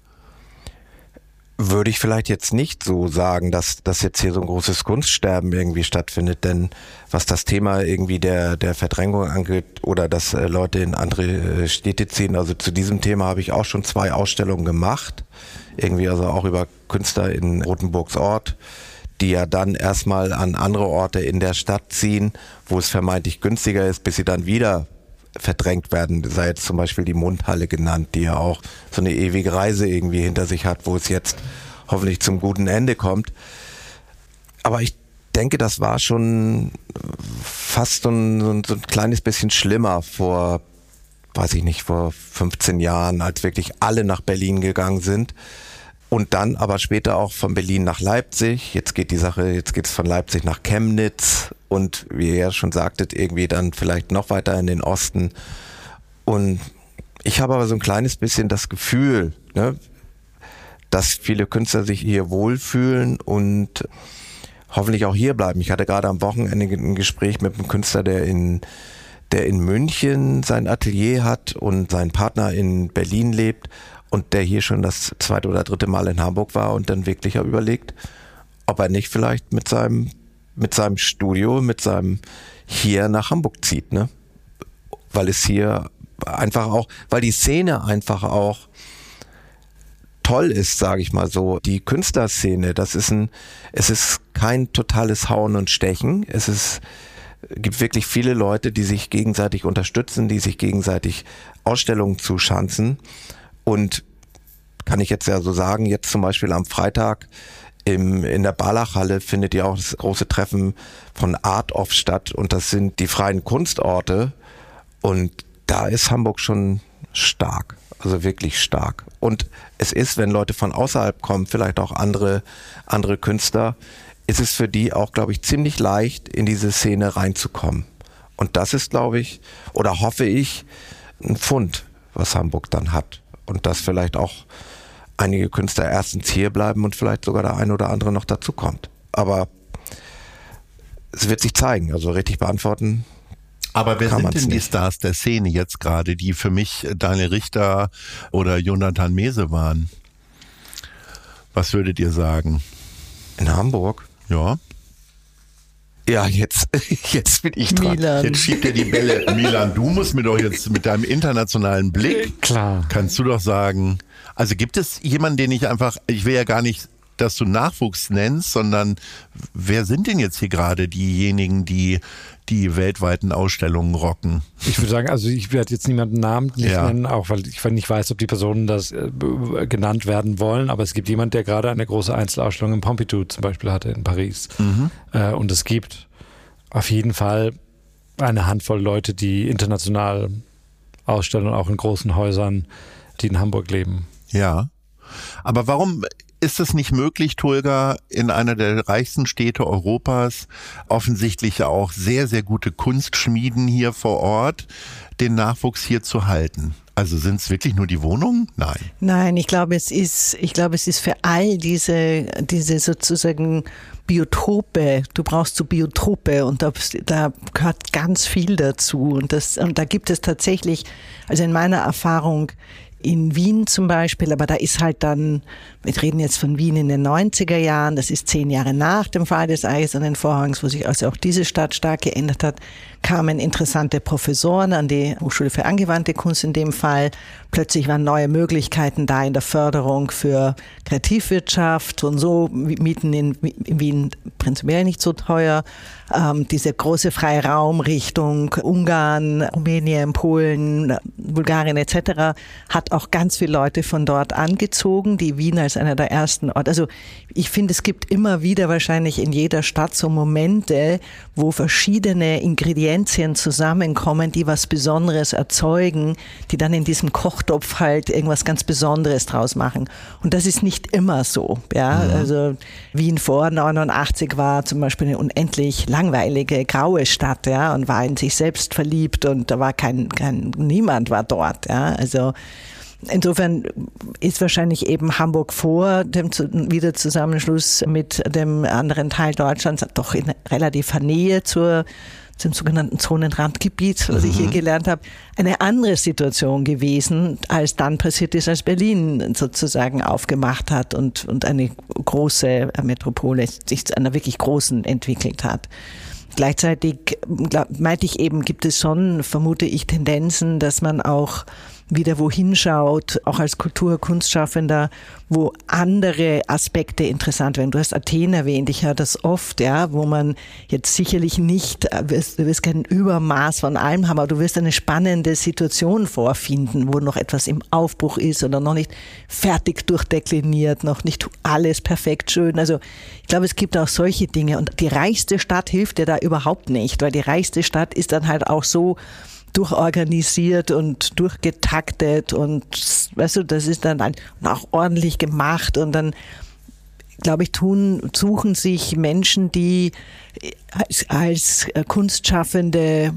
Würde ich vielleicht jetzt nicht so sagen, dass, dass jetzt hier so ein großes Kunststerben irgendwie stattfindet, denn was das Thema irgendwie der, der Verdrängung angeht oder dass äh, Leute in andere Städte ziehen, also zu diesem Thema habe ich auch schon zwei Ausstellungen gemacht, irgendwie also auch über Künstler in Rothenburgs Ort, die ja dann erstmal an andere Orte in der Stadt ziehen, wo es vermeintlich günstiger ist, bis sie dann wieder verdrängt werden, sei jetzt zum Beispiel die Mundhalle genannt, die ja auch so eine ewige Reise irgendwie hinter sich hat, wo es jetzt hoffentlich zum guten Ende kommt. Aber ich denke, das war schon fast so ein, so ein kleines bisschen schlimmer vor, weiß ich nicht, vor fünfzehn Jahren, als wirklich alle nach Berlin gegangen sind. Und dann aber später auch von Berlin nach Leipzig. Jetzt geht die Sache, jetzt geht es von Leipzig nach Chemnitz und wie ihr ja schon sagtet, irgendwie dann vielleicht noch weiter in den Osten. Und ich habe aber so ein kleines bisschen das Gefühl, ne, dass viele Künstler sich hier wohlfühlen und hoffentlich auch hier bleiben. Ich hatte gerade am Wochenende ein Gespräch mit einem Künstler, der in, der in München sein Atelier hat und sein Partner in Berlin lebt. Und der hier schon das zweite oder dritte Mal in Hamburg war und dann wirklich überlegt, ob er nicht vielleicht mit seinem, mit seinem Studio, mit seinem hier nach Hamburg zieht, ne? Weil es hier einfach auch, weil die Szene einfach auch toll ist, sage ich mal so. Die Künstlerszene, das ist ein, es ist kein totales Hauen und Stechen. Es ist, gibt wirklich viele Leute, die sich gegenseitig unterstützen, die sich gegenseitig Ausstellungen zuschanzen. Und kann ich jetzt ja so sagen, jetzt zum Beispiel am Freitag im, in der Barlachhalle findet ja auch das große Treffen von Art Off statt und das sind die freien Kunstorte und da ist Hamburg schon stark, also wirklich stark. Und es ist, wenn Leute von außerhalb kommen, vielleicht auch andere, andere Künstler, ist es für die auch, glaube ich, ziemlich leicht in diese Szene reinzukommen. Und das ist, glaube ich, oder hoffe ich, ein Pfund, was Hamburg dann hat. Und dass vielleicht auch einige Künstler erstens hier bleiben und vielleicht sogar der eine oder andere noch dazu kommt. Aber es wird sich zeigen, also richtig beantworten. Aber wer kann sind denn die nicht. Stars der Szene jetzt gerade, die für mich Daniel Richter oder Jonathan Mese waren? Was würdet ihr sagen? In Hamburg? Ja. Ja, jetzt, jetzt bin ich dran. Milan. Jetzt schiebt er die Bälle. Milan, du musst mir doch jetzt mit deinem internationalen Blick, Klar. kannst du doch sagen, also gibt es jemanden, den ich einfach, ich will ja gar nicht, dass du Nachwuchs nennst, sondern wer sind denn jetzt hier gerade diejenigen, die die weltweiten Ausstellungen rocken? Ich würde sagen, also ich werde jetzt niemanden namentlich Ja. nennen, auch weil ich nicht weiß, ob die Personen das äh, genannt werden wollen, aber es gibt jemanden, der gerade eine große Einzelausstellung im Pompidou zum Beispiel hatte in Paris. Mhm. Äh, und es gibt auf jeden Fall eine Handvoll Leute, die international ausstellen und auch in großen Häusern, die in Hamburg leben. Ja. Aber warum Ist es nicht möglich, Tulga, in einer der reichsten Städte Europas, offensichtlich auch sehr, sehr gute Kunstschmieden hier vor Ort, den Nachwuchs hier zu halten? Also sind es wirklich nur die Wohnungen? Nein. Nein, ich glaube, es ist, ich glaube, es ist für all diese, diese sozusagen Biotope. Du brauchst so Biotope und da, da gehört ganz viel dazu. Und das, und da gibt es tatsächlich, also in meiner Erfahrung, in Wien zum Beispiel, aber da ist halt dann, wir reden jetzt von Wien in den neunziger Jahren, das ist zehn Jahre nach dem Fall des Eisernen Vorhangs, wo sich also auch diese Stadt stark geändert hat, kamen interessante Professoren an die Hochschule für angewandte Kunst in dem Fall. Plötzlich waren neue Möglichkeiten da in der Förderung für Kreativwirtschaft und so, Mieten in Wien prinzipiell nicht so teuer. Ähm, diese große freie Raum Richtung Ungarn, Rumänien, Polen, Bulgarien et cetera hat auch ganz viele Leute von dort angezogen, die Wien als einer der ersten Orte. Also ich finde, es gibt immer wieder wahrscheinlich in jeder Stadt so Momente, wo verschiedene Ingredienzien zusammenkommen, die was Besonderes erzeugen, die dann in diesem Kochtopf halt irgendwas ganz Besonderes draus machen. Und das ist nicht immer so. Ja, ja. Also Wien vor neunundachtzig war zum Beispiel eine unendlich langweilige, graue Stadt, ja, und war in sich selbst verliebt und da war kein, kein niemand war dort, ja, also insofern ist wahrscheinlich eben Hamburg vor dem Wiederzusammenschluss mit dem anderen Teil Deutschlands doch in relativer Nähe zur zum sogenannten Zonenrandgebiet, was mhm. ich hier gelernt habe, eine andere Situation gewesen, als dann passiert ist, als Berlin sozusagen aufgemacht hat und, und eine große Metropole sich zu einer wirklich großen entwickelt hat. Gleichzeitig glaub, meinte ich eben, gibt es schon, vermute ich, Tendenzen, dass man auch wieder wohin schaut, auch als Kultur-, Kunstschaffender, wo andere Aspekte interessant werden. Du hast Athen erwähnt, ich höre das oft, ja, wo man jetzt sicherlich nicht, wirst, du wirst kein Übermaß von allem haben, aber du wirst eine spannende Situation vorfinden, wo noch etwas im Aufbruch ist oder noch nicht fertig durchdekliniert, noch nicht alles perfekt schön. Also ich glaube, es gibt auch solche Dinge und die reichste Stadt hilft dir da überhaupt nicht, weil die reichste Stadt ist dann halt auch so durchorganisiert und durchgetaktet und weißt du, das ist dann auch ordentlich gemacht und dann, glaube ich, tun, suchen sich Menschen, die als, als Kunstschaffende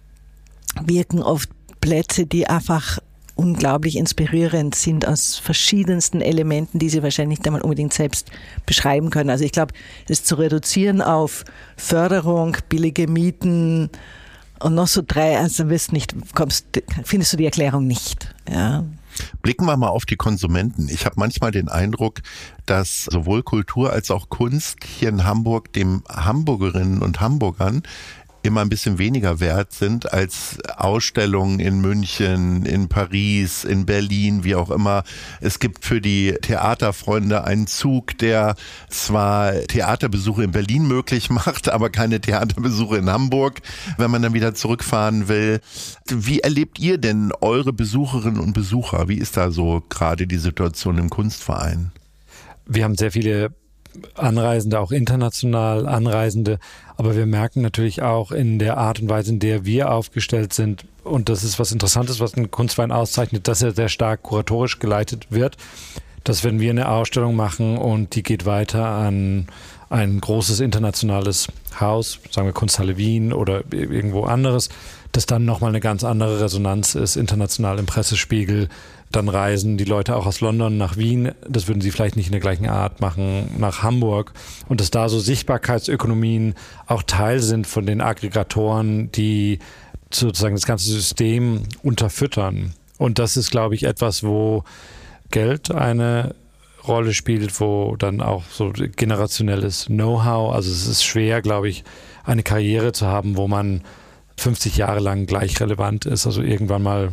wirken, oft Plätze, die einfach unglaublich inspirierend sind aus verschiedensten Elementen, die sie wahrscheinlich nicht einmal unbedingt selbst beschreiben können. Also ich glaube, das zu reduzieren auf Förderung, billige Mieten, und noch so drei, also wirst nicht, kommst, findest du die Erklärung nicht. Ja. Blicken wir mal auf die Konsumenten. Ich habe manchmal den Eindruck, dass sowohl Kultur als auch Kunst hier in Hamburg dem Hamburgerinnen und Hamburgern immer ein bisschen weniger wert sind als Ausstellungen in München, in Paris, in Berlin, wie auch immer. Es gibt für die Theaterfreunde einen Zug, der zwar Theaterbesuche in Berlin möglich macht, aber keine Theaterbesuche in Hamburg, wenn man dann wieder zurückfahren will. Wie erlebt ihr denn eure Besucherinnen und Besucher? Wie ist da so gerade die Situation im Kunstverein? Wir haben sehr viele Anreisende, auch international Anreisende, aber wir merken natürlich auch in der Art und Weise, in der wir aufgestellt sind, und das ist was Interessantes, was einen Kunstverein auszeichnet, dass er sehr stark kuratorisch geleitet wird, dass wenn wir eine Ausstellung machen und die geht weiter an ein großes internationales Haus, sagen wir Kunsthalle Wien oder irgendwo anderes, dass dann nochmal eine ganz andere Resonanz ist, international im Pressespiegel. Dann reisen die Leute auch aus London nach Wien, das würden sie vielleicht nicht in der gleichen Art machen, nach Hamburg. Und dass da so Sichtbarkeitsökonomien auch Teil sind von den Aggregatoren, die sozusagen das ganze System unterfüttern. Und das ist, glaube ich, etwas, wo Geld eine Rolle spielt, wo dann auch so generationelles Know-how, also es ist schwer, glaube ich, eine Karriere zu haben, wo man fünfzig Jahre lang gleich relevant ist, also irgendwann mal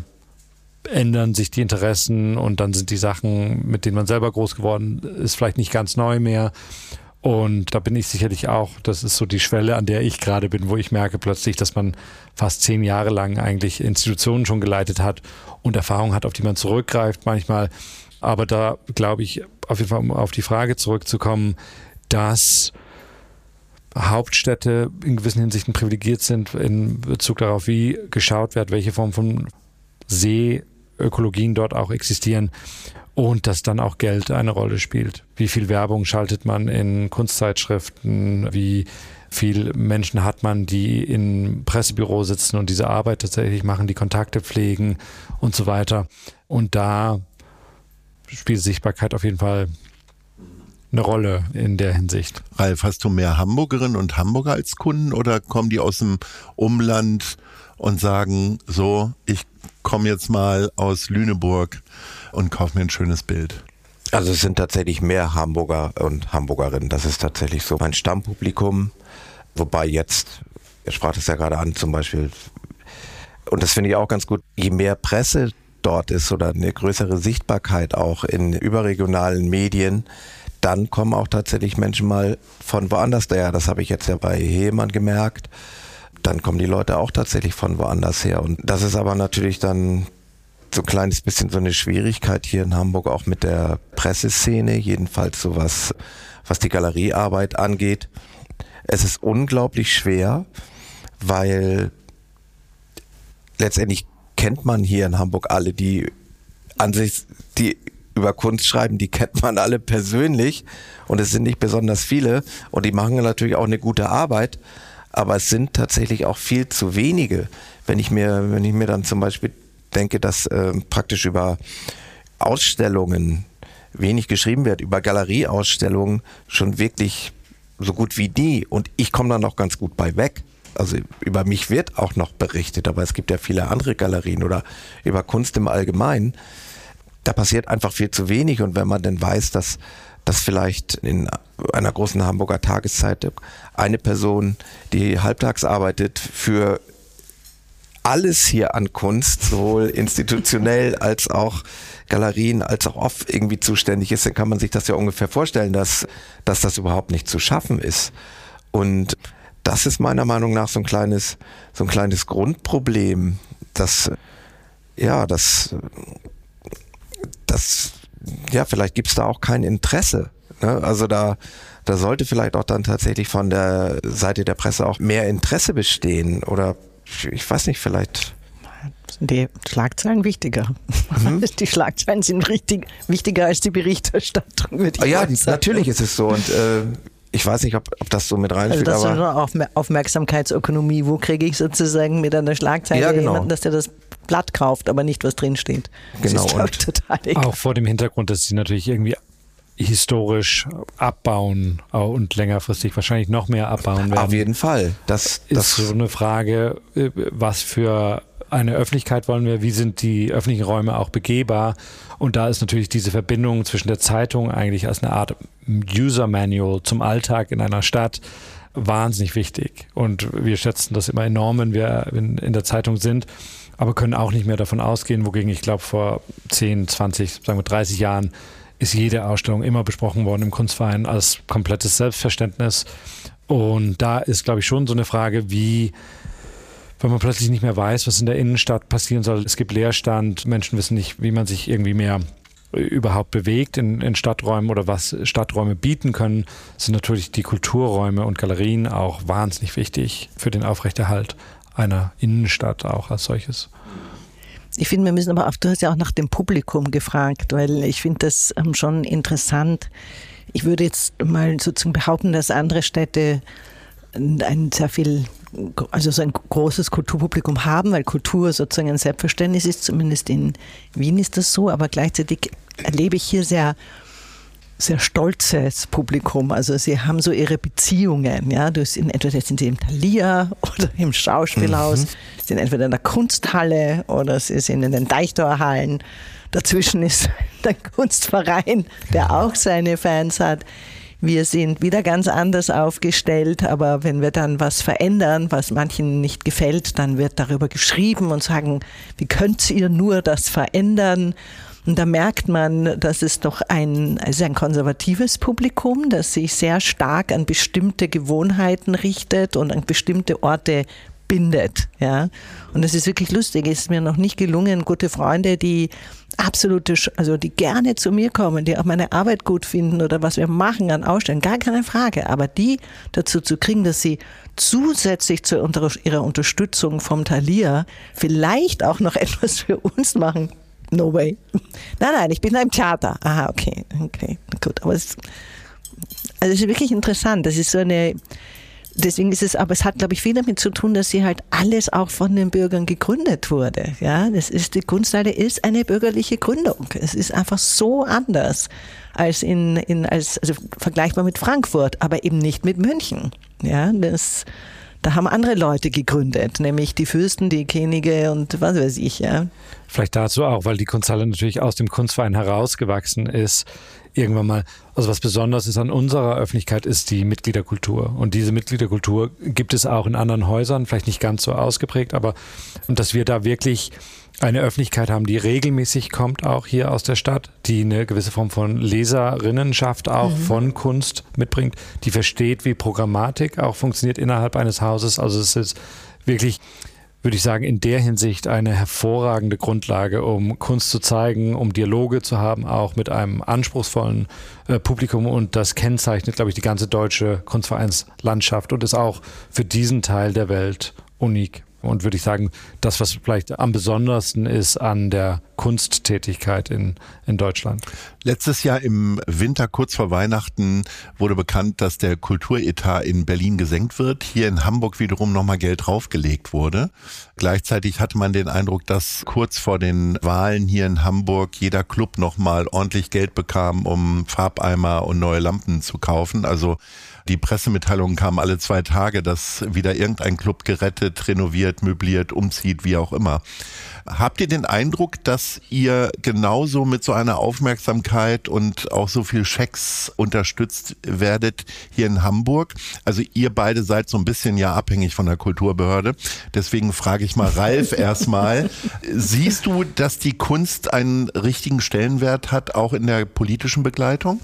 ändern sich die Interessen und dann sind die Sachen, mit denen man selber groß geworden ist, vielleicht nicht ganz neu mehr. Und da bin ich sicherlich auch, das ist so die Schwelle, an der ich gerade bin, wo ich merke plötzlich, dass man fast zehn Jahre lang eigentlich Institutionen schon geleitet hat und Erfahrungen hat, auf die man zurückgreift manchmal. Aber da glaube ich, auf jeden Fall, um auf die Frage zurückzukommen, dass Hauptstädte in gewissen Hinsichten privilegiert sind in Bezug darauf, wie geschaut wird, welche Form von Seeökologien dort auch existieren. und dass dann auch Geld eine Rolle spielt. Wie viel Werbung schaltet man in Kunstzeitschriften, wie viele Menschen hat man, die im Pressebüro sitzen und diese Arbeit tatsächlich machen, die Kontakte pflegen und so weiter. Und da spielt Sichtbarkeit auf jeden Fall eine Rolle in der Hinsicht. Ralf, hast du mehr Hamburgerinnen und Hamburger als Kunden oder kommen die aus dem Umland und sagen so, ich komme jetzt mal aus Lüneburg und kaufe mir ein schönes Bild? Also es sind tatsächlich mehr Hamburger und Hamburgerinnen. Das ist tatsächlich so mein Stammpublikum. Wobei jetzt, er sprach das ja gerade an zum Beispiel, und das finde ich auch ganz gut, je mehr Presse dort ist oder eine größere Sichtbarkeit auch in überregionalen Medien, dann kommen auch tatsächlich Menschen mal von woanders her. Das habe ich jetzt ja bei Heemann gemerkt. Dann kommen die Leute auch tatsächlich von woanders her. Und das ist aber natürlich dann so ein kleines bisschen so eine Schwierigkeit hier in Hamburg auch mit der Presseszene, jedenfalls so was, was die Galeriearbeit angeht. Es ist unglaublich schwer, weil letztendlich kennt man hier in Hamburg alle, die an sich, die über Kunst schreiben, die kennt man alle persönlich und es sind nicht besonders viele und die machen natürlich auch eine gute Arbeit, aber es sind tatsächlich auch viel zu wenige. Wenn ich mir, wenn ich mir dann zum Beispiel denke, dass äh, praktisch über Ausstellungen wenig geschrieben wird, über Galerieausstellungen schon wirklich so gut wie nie und ich komme da noch ganz gut bei weg. Also über mich wird auch noch berichtet, aber es gibt ja viele andere Galerien oder über Kunst im Allgemeinen. Da passiert einfach viel zu wenig und wenn man denn weiß, dass, dass vielleicht in einer großen Hamburger Tageszeitung eine Person, die halbtags arbeitet, für alles hier an Kunst, sowohl institutionell als auch Galerien, als auch oft irgendwie zuständig ist, dann kann man sich das ja ungefähr vorstellen, dass, dass das überhaupt nicht zu schaffen ist. Und das ist meiner Meinung nach so ein kleines, so ein kleines Grundproblem, dass, ja, das, das, ja, vielleicht gibt es da auch kein Interesse. Ne? Also da, da sollte vielleicht auch dann tatsächlich von der Seite der Presse auch mehr Interesse bestehen oder ich weiß nicht, vielleicht. Sind die Schlagzeilen wichtiger? Mhm. Die Schlagzeilen sind richtig, wichtiger als die Berichterstattung, würde ich ja, sagen. Ja, natürlich ist es so und äh, ich weiß nicht, ob, ob das so mit reinspielt. Also das aber ist eine Aufmerksamkeitsökonomie. Wo kriege ich sozusagen mit einer Schlagzeile ja, genau. jemanden, dass der das Blatt kauft, aber nicht, was drin steht. Genau. Das ist total egal. Auch vor dem Hintergrund, dass sie natürlich irgendwie historisch abbauen und längerfristig wahrscheinlich noch mehr abbauen werden. Auf jeden Fall. Das, das ist so eine Frage, was für eine Öffentlichkeit wollen wir, wie sind die öffentlichen Räume auch begehbar und da ist natürlich diese Verbindung zwischen der Zeitung eigentlich als eine Art User Manual zum Alltag in einer Stadt wahnsinnig wichtig und wir schätzen das immer enorm, wenn wir in, in der Zeitung sind, aber können auch nicht mehr davon ausgehen, wogegen ich glaube vor zehn, zwanzig, sagen wir dreißig Jahren ist jede Ausstellung immer besprochen worden im Kunstverein als komplettes Selbstverständnis. Und da ist, glaube ich, schon so eine Frage, wie, wenn man plötzlich nicht mehr weiß, was in der Innenstadt passieren soll. Es gibt Leerstand, Menschen wissen nicht, wie man sich irgendwie mehr überhaupt bewegt in, in Stadträumen oder was Stadträume bieten können, sind natürlich die Kulturräume und Galerien auch wahnsinnig wichtig für den Aufrechterhalt einer Innenstadt auch als solches. Ich finde, wir müssen aber auch, du hast ja auch nach dem Publikum gefragt, weil ich finde das schon interessant. Ich würde jetzt mal sozusagen behaupten, dass andere Städte ein sehr viel, also so ein großes Kulturpublikum haben, weil Kultur sozusagen ein Selbstverständnis ist, zumindest in Wien ist das so, aber gleichzeitig erlebe ich hier sehr sehr stolzes Publikum, also sie haben so ihre Beziehungen, ja, du sind, entweder sind sie im Thalia oder im Schauspielhaus, mhm. sind entweder in der Kunsthalle oder sie sind in den Deichtorhallen, dazwischen ist der Kunstverein, der auch seine Fans hat. Wir sind wieder ganz anders aufgestellt, aber wenn wir dann was verändern, was manchen nicht gefällt, dann wird darüber geschrieben und sagen, wie könnt ihr nur das verändern? Und da merkt man, dass es doch ein, also ein konservatives Publikum, das sich sehr stark an bestimmte Gewohnheiten richtet und an bestimmte Orte bindet. Ja. Und das ist wirklich lustig. Es ist mir noch nicht gelungen, gute Freunde, die absolute, also die gerne zu mir kommen, die auch meine Arbeit gut finden oder was wir machen an Ausstellungen, gar keine Frage. Aber die dazu zu kriegen, dass sie zusätzlich zu ihrer Unterstützung vom Thalia vielleicht auch noch etwas für uns machen no way. Nein, nein, ich bin da im Theater. Aha, okay, okay, gut. Aber es, also es ist wirklich interessant. Das ist so eine, deswegen ist es, aber es hat, glaube ich, viel damit zu tun, dass sie halt alles auch von den Bürgern gegründet wurde. Ja, das ist, die Kunsthalle ist eine bürgerliche Gründung. Es ist einfach so anders als in, in als, also vergleichbar mit Frankfurt, aber eben nicht mit München. Ja, das, da haben andere Leute gegründet, nämlich die Fürsten, die Könige und was weiß ich, ja. Vielleicht dazu auch, weil die Kunsthalle natürlich aus dem Kunstverein herausgewachsen ist, irgendwann mal. Also was besonders ist an unserer Öffentlichkeit, ist die Mitgliederkultur. Und diese Mitgliederkultur gibt es auch in anderen Häusern, vielleicht nicht ganz so ausgeprägt, aber und dass wir da wirklich eine Öffentlichkeit haben, die regelmäßig kommt, auch hier aus der Stadt, die eine gewisse Form von Leserinnenschaft auch mhm. von Kunst mitbringt, die versteht, wie Programmatik auch funktioniert innerhalb eines Hauses. Also es ist wirklich, würde ich sagen, in der Hinsicht eine hervorragende Grundlage, um Kunst zu zeigen, um Dialoge zu haben, auch mit einem anspruchsvollen äh, Publikum. Und das kennzeichnet, glaube ich, die ganze deutsche Kunstvereinslandschaft und ist auch für diesen Teil der Welt unik. Und würde ich sagen, das, was vielleicht am besondersten ist an der Kunsttätigkeit in, in Deutschland. Letztes Jahr im Winter, kurz vor Weihnachten, wurde bekannt, dass der Kulturetat in Berlin gesenkt wird. Hier in Hamburg wiederum nochmal Geld draufgelegt wurde. Gleichzeitig hatte man den Eindruck, dass kurz vor den Wahlen hier in Hamburg jeder Club nochmal ordentlich Geld bekam, um Farbeimer und neue Lampen zu kaufen. Also die Pressemitteilungen kamen alle zwei Tage, dass wieder irgendein Club gerettet, renoviert, möbliert, umzieht, wie auch immer. Habt ihr den Eindruck, dass ihr genauso mit so einer Aufmerksamkeit und auch so viel Schecks unterstützt werdet hier in Hamburg? Also ihr beide seid so ein bisschen ja abhängig von der Kulturbehörde. Deswegen frage ich mal Ralf erstmal. Siehst du, dass die Kunst einen richtigen Stellenwert hat, auch in der politischen Begleitung?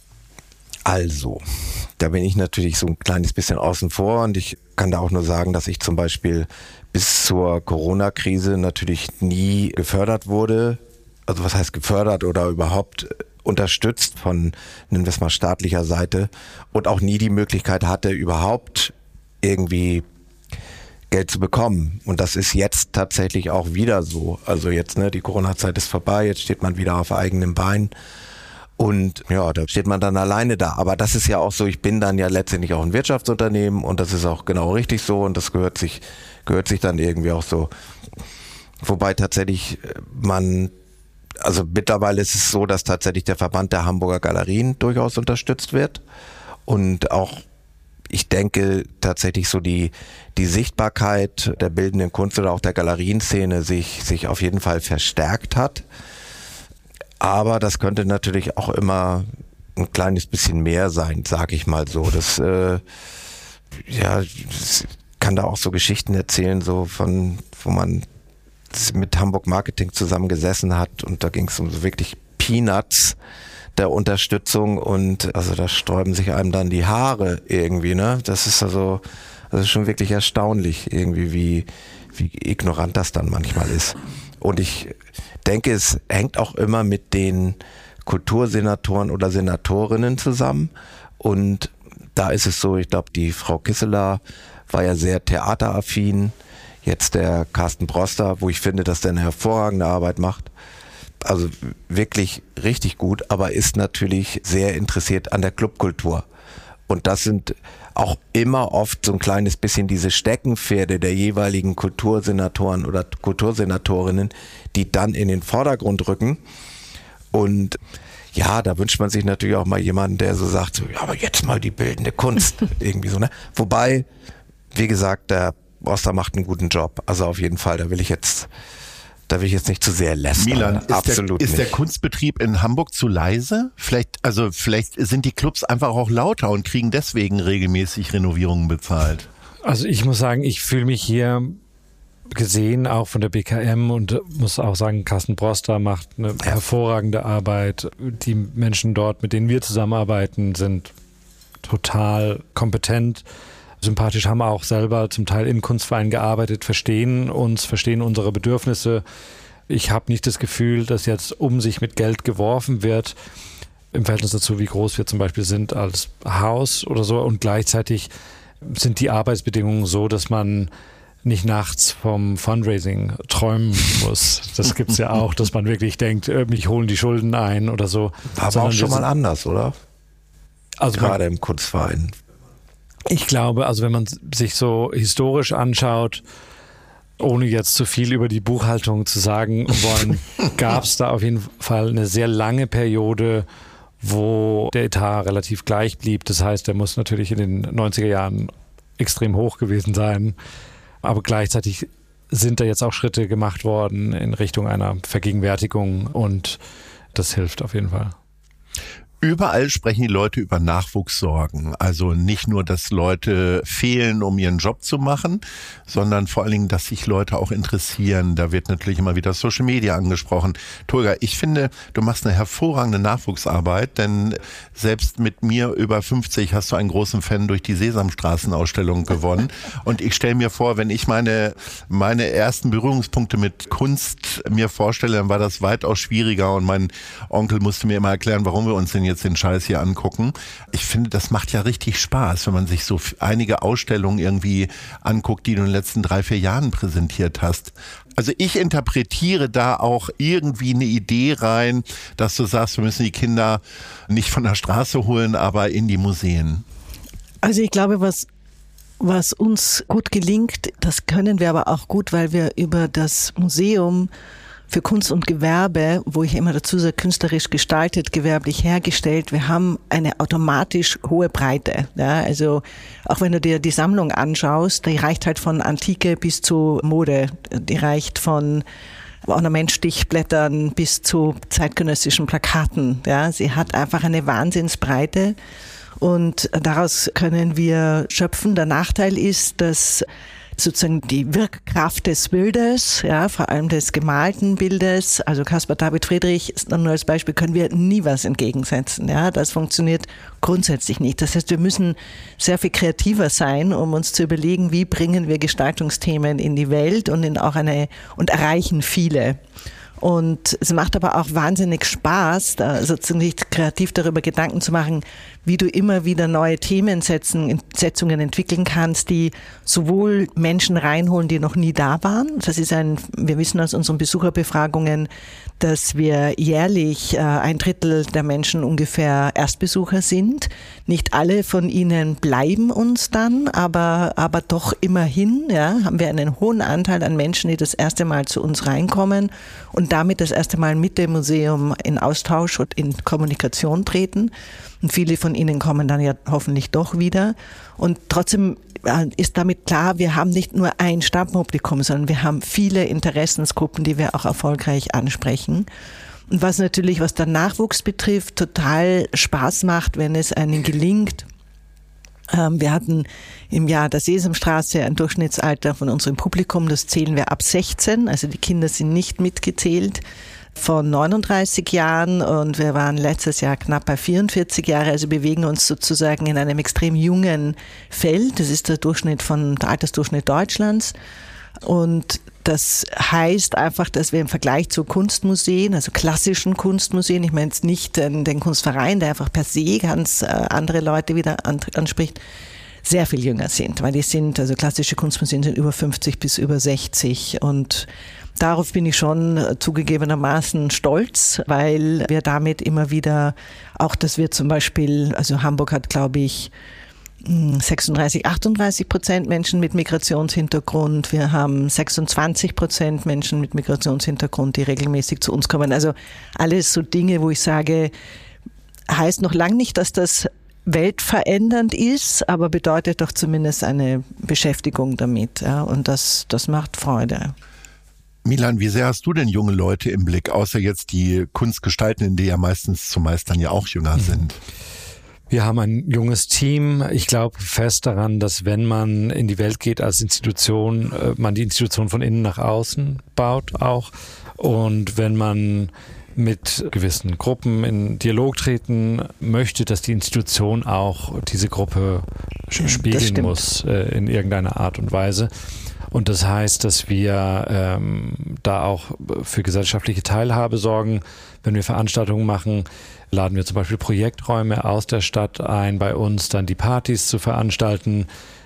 Also, da bin ich natürlich so ein kleines bisschen außen vor und ich kann da auch nur sagen, dass ich zum Beispiel bis zur Corona-Krise natürlich nie gefördert wurde. Also was heißt gefördert oder überhaupt unterstützt von, nennen wir es mal, staatlicher Seite und auch nie die Möglichkeit hatte, überhaupt irgendwie Geld zu bekommen. Und das ist jetzt tatsächlich auch wieder so. Also jetzt, ne, die Corona-Zeit ist vorbei, jetzt steht man wieder auf eigenem Bein. Und ja, da steht man dann alleine da. Aber das ist ja auch so, ich bin dann ja letztendlich auch ein Wirtschaftsunternehmen und das ist auch genau richtig so und das gehört sich, gehört sich dann irgendwie auch so. Wobei tatsächlich man, also mittlerweile ist es so, dass tatsächlich der Verband der Hamburger Galerien durchaus unterstützt wird und auch, ich denke, tatsächlich so die, die Sichtbarkeit der bildenden Kunst oder auch der Galerienszene sich, sich auf jeden Fall verstärkt hat. Aber das könnte natürlich auch immer ein kleines bisschen mehr sein, sage ich mal so. Das, äh, ja, das kann da auch so Geschichten erzählen, so von, wo man mit Hamburg Marketing zusammengesessen hat und da ging es um so wirklich Peanuts der Unterstützung und also da sträuben sich einem dann die Haare irgendwie, ne? Das ist also, das ist schon wirklich erstaunlich irgendwie, wie, wie ignorant das dann manchmal ist. Und ich denke, es hängt auch immer mit den Kultursenatoren oder Senatorinnen zusammen. Und da ist es so, ich glaube, die Frau Kisseler war ja sehr theateraffin. Jetzt der Carsten Broster, wo ich finde, dass der eine hervorragende Arbeit macht. Also wirklich richtig gut, aber ist natürlich sehr interessiert an der Clubkultur. Und das sind auch immer oft so ein kleines bisschen diese Steckenpferde der jeweiligen Kultursenatoren oder Kultursenatorinnen, die dann in den Vordergrund rücken. Und ja, da wünscht man sich natürlich auch mal jemanden, der so sagt, so, ja, aber jetzt mal die bildende Kunst. Irgendwie so, ne? Wobei, wie gesagt, der Oster macht einen guten Job. Also auf jeden Fall, da will ich jetzt, da will ich jetzt nicht zu sehr lästern. Milan, ist, Absolut der, ist nicht. der Kunstbetrieb in Hamburg zu leise? Vielleicht, also vielleicht sind die Clubs einfach auch lauter und kriegen deswegen regelmäßig Renovierungen bezahlt. Also ich muss sagen, ich fühle mich hier gesehen, auch von der B K M und muss auch sagen, Carsten Broster macht eine hervorragende Arbeit. Die Menschen dort, mit denen wir zusammenarbeiten, sind total kompetent, sympathisch, haben auch selber zum Teil in Kunstvereinen gearbeitet, verstehen uns, verstehen unsere Bedürfnisse. Ich habe nicht das Gefühl, dass jetzt um sich mit Geld geworfen wird, im Verhältnis dazu, wie groß wir zum Beispiel sind als Haus oder so. Und gleichzeitig sind die Arbeitsbedingungen so, dass man nicht nachts vom Fundraising träumen muss. Das gibt's ja auch, dass man wirklich denkt, mich holen die Schulden ein oder so. War aber auch schon mal anders, oder? Also gerade im Kunstverein. Ich glaube, also wenn man sich so historisch anschaut, ohne jetzt zu viel über die Buchhaltung zu sagen wollen, gab es da auf jeden Fall eine sehr lange Periode, wo der Etat relativ gleich blieb. Das heißt, der muss natürlich in den neunziger Jahren extrem hoch gewesen sein. Aber gleichzeitig sind da jetzt auch Schritte gemacht worden in Richtung einer Vergegenwärtigung und das hilft auf jeden Fall. Überall sprechen die Leute über Nachwuchssorgen. Also nicht nur, dass Leute fehlen, um ihren Job zu machen, sondern vor allen Dingen, dass sich Leute auch interessieren. Da wird natürlich immer wieder Social Media angesprochen. Tolga, ich finde, du machst eine hervorragende Nachwuchsarbeit, denn selbst mit mir über fünfzig hast du einen großen Fan durch die Sesamstraßenausstellung gewonnen. Und ich stelle mir vor, wenn ich meine, meine ersten Berührungspunkte mit Kunst mir vorstelle, dann war das weitaus schwieriger und mein Onkel musste mir immer erklären, warum wir uns denn jetzt jetzt den Scheiß hier angucken. Ich finde, das macht ja richtig Spaß, wenn man sich so einige Ausstellungen irgendwie anguckt, die du in den letzten drei, vier Jahren präsentiert hast. Also ich interpretiere da auch irgendwie eine Idee rein, dass du sagst, wir müssen die Kinder nicht von der Straße holen, aber in die Museen. Also ich glaube, was was uns gut gelingt, das können wir aber auch gut, weil wir über das Museum für Kunst und Gewerbe, wo ich immer dazu sage, künstlerisch gestaltet, gewerblich hergestellt, wir haben eine automatisch hohe Breite. Ja, also auch wenn du dir die Sammlung anschaust, die reicht halt von Antike bis zu Mode. Die reicht von Ornamentstichblättern bis zu zeitgenössischen Plakaten. Ja, sie hat einfach eine Wahnsinnsbreite und daraus können wir schöpfen. Der Nachteil ist, dass sozusagen die Wirkkraft des Bildes, ja, vor allem des gemalten Bildes, also Caspar David Friedrich, nur als Beispiel, können wir nie was entgegensetzen. Ja, das funktioniert grundsätzlich nicht. Das heißt, wir müssen sehr viel kreativer sein, um uns zu überlegen, wie bringen wir Gestaltungsthemen in die Welt und in auch eine und erreichen viele. Und es macht aber auch wahnsinnig Spaß, da sozusagen nicht kreativ darüber Gedanken zu machen, wie du immer wieder neue Themensetzungen entwickeln kannst, die sowohl Menschen reinholen, die noch nie da waren. Das ist ein, wir wissen aus unseren Besucherbefragungen, dass wir jährlich äh, ein Drittel der Menschen ungefähr Erstbesucher sind. Nicht alle von ihnen bleiben uns dann, aber, aber doch immerhin, ja, haben wir einen hohen Anteil an Menschen, die das erste Mal zu uns reinkommen und damit das erste Mal mit dem Museum in Austausch und in Kommunikation treten. Und viele von ihnen kommen dann ja hoffentlich doch wieder. Und trotzdem ist damit klar, wir haben nicht nur ein Stammpublikum, sondern wir haben viele Interessensgruppen, die wir auch erfolgreich ansprechen. Und was natürlich, was den Nachwuchs betrifft, total Spaß macht, wenn es einem gelingt. Wir hatten im Jahr der Sesamstraße ein Durchschnittsalter von unserem Publikum, das zählen wir ab sechzehn, also die Kinder sind nicht mitgezählt, von neununddreißig Jahren und wir waren letztes Jahr knapp bei vierundvierzig Jahre, also bewegen uns sozusagen in einem extrem jungen Feld. Das ist der Durchschnitt von, der Altersdurchschnitt Deutschlands. Und das heißt einfach, dass wir im Vergleich zu Kunstmuseen, also klassischen Kunstmuseen, ich meine jetzt nicht den, den Kunstverein, der einfach per se ganz äh, andere Leute wieder an, anspricht, sehr viel jünger sind, weil die sind, also klassische Kunstmuseen sind über fünfzig bis über sechzig und darauf bin ich schon zugegebenermaßen stolz, weil wir damit immer wieder, auch dass wir zum Beispiel, also Hamburg hat glaube ich sechsunddreißig, achtunddreißig Prozent Menschen mit Migrationshintergrund. Wir haben sechsundzwanzig Prozent Menschen mit Migrationshintergrund, die regelmäßig zu uns kommen. Also alles so Dinge, wo ich sage, heißt noch lange nicht, dass das weltverändernd ist, aber bedeutet doch zumindest eine Beschäftigung damit. Ja, und das, das macht Freude. Milan, wie sehr hast du denn junge Leute im Blick, außer jetzt die Kunstgestaltenden, die ja meistens zumeist dann ja auch jünger sind? Wir haben ein junges Team. Ich glaube fest daran, dass wenn man in die Welt geht als Institution, man die Institution von innen nach außen baut auch. Und wenn man mit gewissen Gruppen in Dialog treten möchte, dass die Institution auch diese Gruppe spiegeln muss äh, in irgendeiner Art und Weise. Und das heißt, dass wir ähm, da auch für gesellschaftliche Teilhabe sorgen. Wenn wir Veranstaltungen machen, laden wir zum Beispiel Projekträume aus der Stadt ein, bei uns dann die Partys zu veranstalten.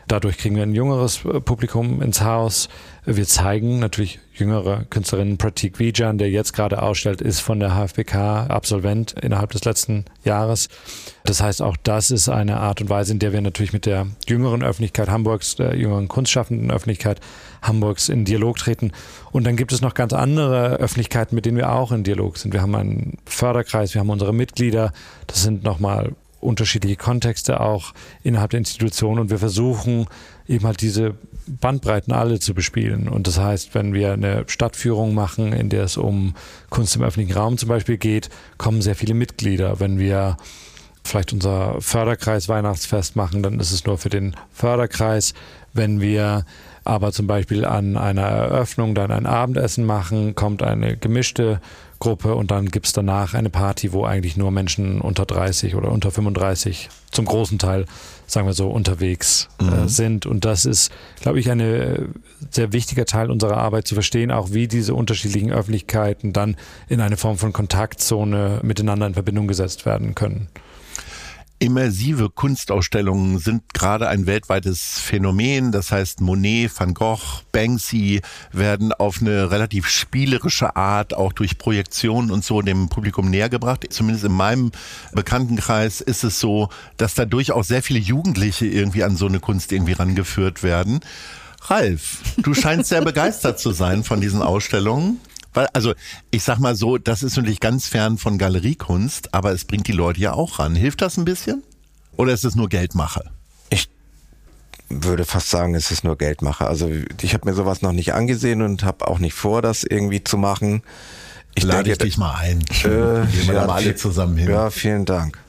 Dadurch kriegen wir ein jüngeres Publikum ins Haus. Wir zeigen natürlich jüngere Künstlerinnen. Pratik Vijan, der jetzt gerade ausstellt, ist von der H F B K Absolvent innerhalb des letzten Jahres. Das heißt, auch das ist eine Art und Weise, in der wir natürlich mit der jüngeren Öffentlichkeit Hamburgs, der jüngeren kunstschaffenden Öffentlichkeit Hamburgs in Dialog treten. Und dann gibt es noch ganz andere Öffentlichkeiten, mit denen wir auch in Dialog sind. Wir haben einen Förderkreis, wir haben unsere Mitglieder. Das sind nochmal unterschiedliche Kontexte auch innerhalb der Institution und wir versuchen eben halt diese Bandbreiten alle zu bespielen. Und das heißt, wenn wir eine Stadtführung machen, in der es um Kunst im öffentlichen Raum zum Beispiel geht, kommen sehr viele Mitglieder. Wenn wir vielleicht unser Förderkreis Weihnachtsfest machen, dann ist es nur für den Förderkreis. Wenn wir aber zum Beispiel an einer Eröffnung dann ein Abendessen machen, kommt eine gemischte Gruppe und dann gibt es danach eine Party, wo eigentlich nur Menschen unter dreißig oder unter fünfunddreißig zum großen Teil, sagen wir so, unterwegs mhm. äh, sind. Und das ist, glaube ich, ein sehr wichtiger Teil unserer Arbeit zu verstehen, auch wie diese unterschiedlichen Öffentlichkeiten dann in eine Form von Kontaktzone miteinander in Verbindung gesetzt werden können. Immersive Kunstausstellungen sind gerade ein weltweites Phänomen. Das heißt, Monet, Van Gogh, Banksy werden auf eine relativ spielerische Art auch durch Projektionen und so dem Publikum näher gebracht. Zumindest in meinem Bekanntenkreis ist es so, dass da durchaus sehr viele Jugendliche irgendwie an so eine Kunst irgendwie rangeführt werden. Ralf, du scheinst sehr begeistert zu sein von diesen Ausstellungen. Weil, also ich sag mal so, das ist natürlich ganz fern von Galeriekunst, aber es bringt die Leute ja auch ran. Hilft das ein bisschen? Oder ist es nur Geldmache? Ich würde fast sagen, es ist nur Geldmache. Also ich habe mir sowas noch nicht angesehen und habe auch nicht vor, das irgendwie zu machen. Ich lade denke, ich dich mal ein. Äh, Gehen wir ja, da mal alle zusammen hin. Ja, vielen Dank.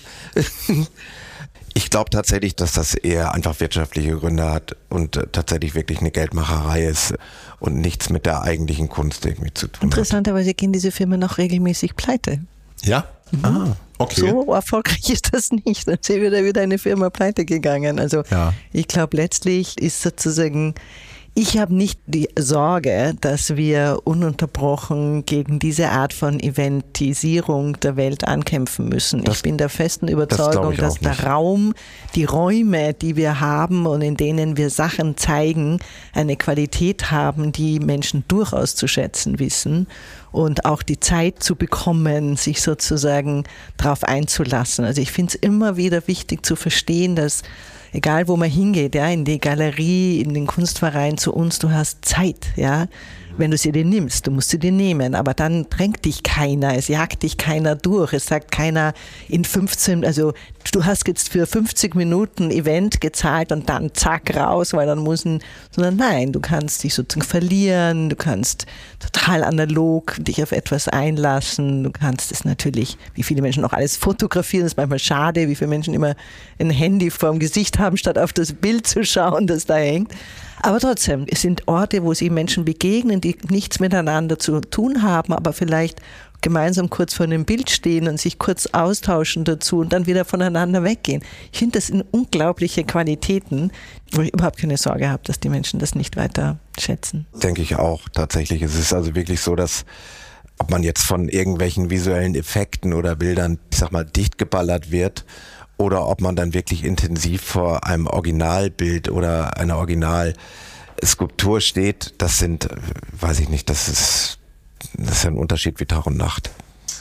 Ich glaube tatsächlich, dass das eher einfach wirtschaftliche Gründe hat und äh, tatsächlich wirklich eine Geldmacherei ist und nichts mit der eigentlichen Kunst irgendwie zu tun Interessanterweise hat. Gehen diese Firmen noch regelmäßig pleite. Ja? Mhm. Ah, okay. So erfolgreich ist das nicht. Dann ist wieder, wieder eine Firma pleite gegangen. Also ja. Ich glaube, letztlich ist sozusagen... Ich habe nicht die Sorge, dass wir ununterbrochen gegen diese Art von Eventisierung der Welt ankämpfen müssen. Das, ich bin der festen Überzeugung, das dass der Raum, die Räume, die wir haben und in denen wir Sachen zeigen, eine Qualität haben, die Menschen durchaus zu schätzen wissen und auch die Zeit zu bekommen, sich sozusagen darauf einzulassen. Also ich finde es immer wieder wichtig zu verstehen, dass egal wo man hingeht, ja, in die Galerie, in den Kunstverein, zu uns, du hast Zeit, ja, wenn du sie dir nimmst, du musst sie dir nehmen, aber dann drängt dich keiner, es jagt dich keiner durch, es sagt keiner in fünfzehn, also du hast jetzt für fünfzig Minuten Event gezahlt und dann zack raus, weil dann müssen, sondern nein, du kannst dich sozusagen verlieren, du kannst total analog dich auf etwas einlassen, du kannst es natürlich, wie viele Menschen auch alles fotografieren, das ist manchmal schade, wie viele Menschen immer ein Handy vor dem Gesicht haben, statt auf das Bild zu schauen, das da hängt. Aber trotzdem, es sind Orte, wo sie Menschen begegnen, die nichts miteinander zu tun haben, aber vielleicht gemeinsam kurz vor einem Bild stehen und sich kurz austauschen dazu und dann wieder voneinander weggehen. Ich finde, das sind unglaubliche Qualitäten, wo ich überhaupt keine Sorge habe, dass die Menschen das nicht weiter schätzen. Denke ich auch, tatsächlich. Es ist also wirklich so, dass ob man jetzt von irgendwelchen visuellen Effekten oder Bildern, ich sag mal, dicht geballert wird, oder ob man dann wirklich intensiv vor einem Originalbild oder einer Originalskulptur steht, das sind, weiß ich nicht, das ist, das ist ein Unterschied wie Tag und Nacht.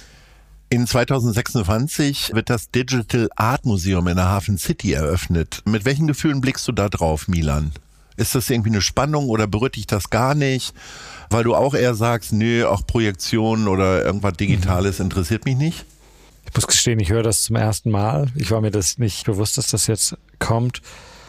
In zweitausendsechsundzwanzig wird das Digital Art Museum in der Hafen City eröffnet. Mit welchen Gefühlen blickst du da drauf, Milan? Ist das irgendwie eine Spannung oder berührt dich das gar nicht? Weil du auch eher sagst, nö, auch Projektionen oder irgendwas Digitales mhm. interessiert mich nicht? Ich muss gestehen, ich höre das zum ersten Mal. Ich war mir das nicht bewusst, dass das jetzt kommt.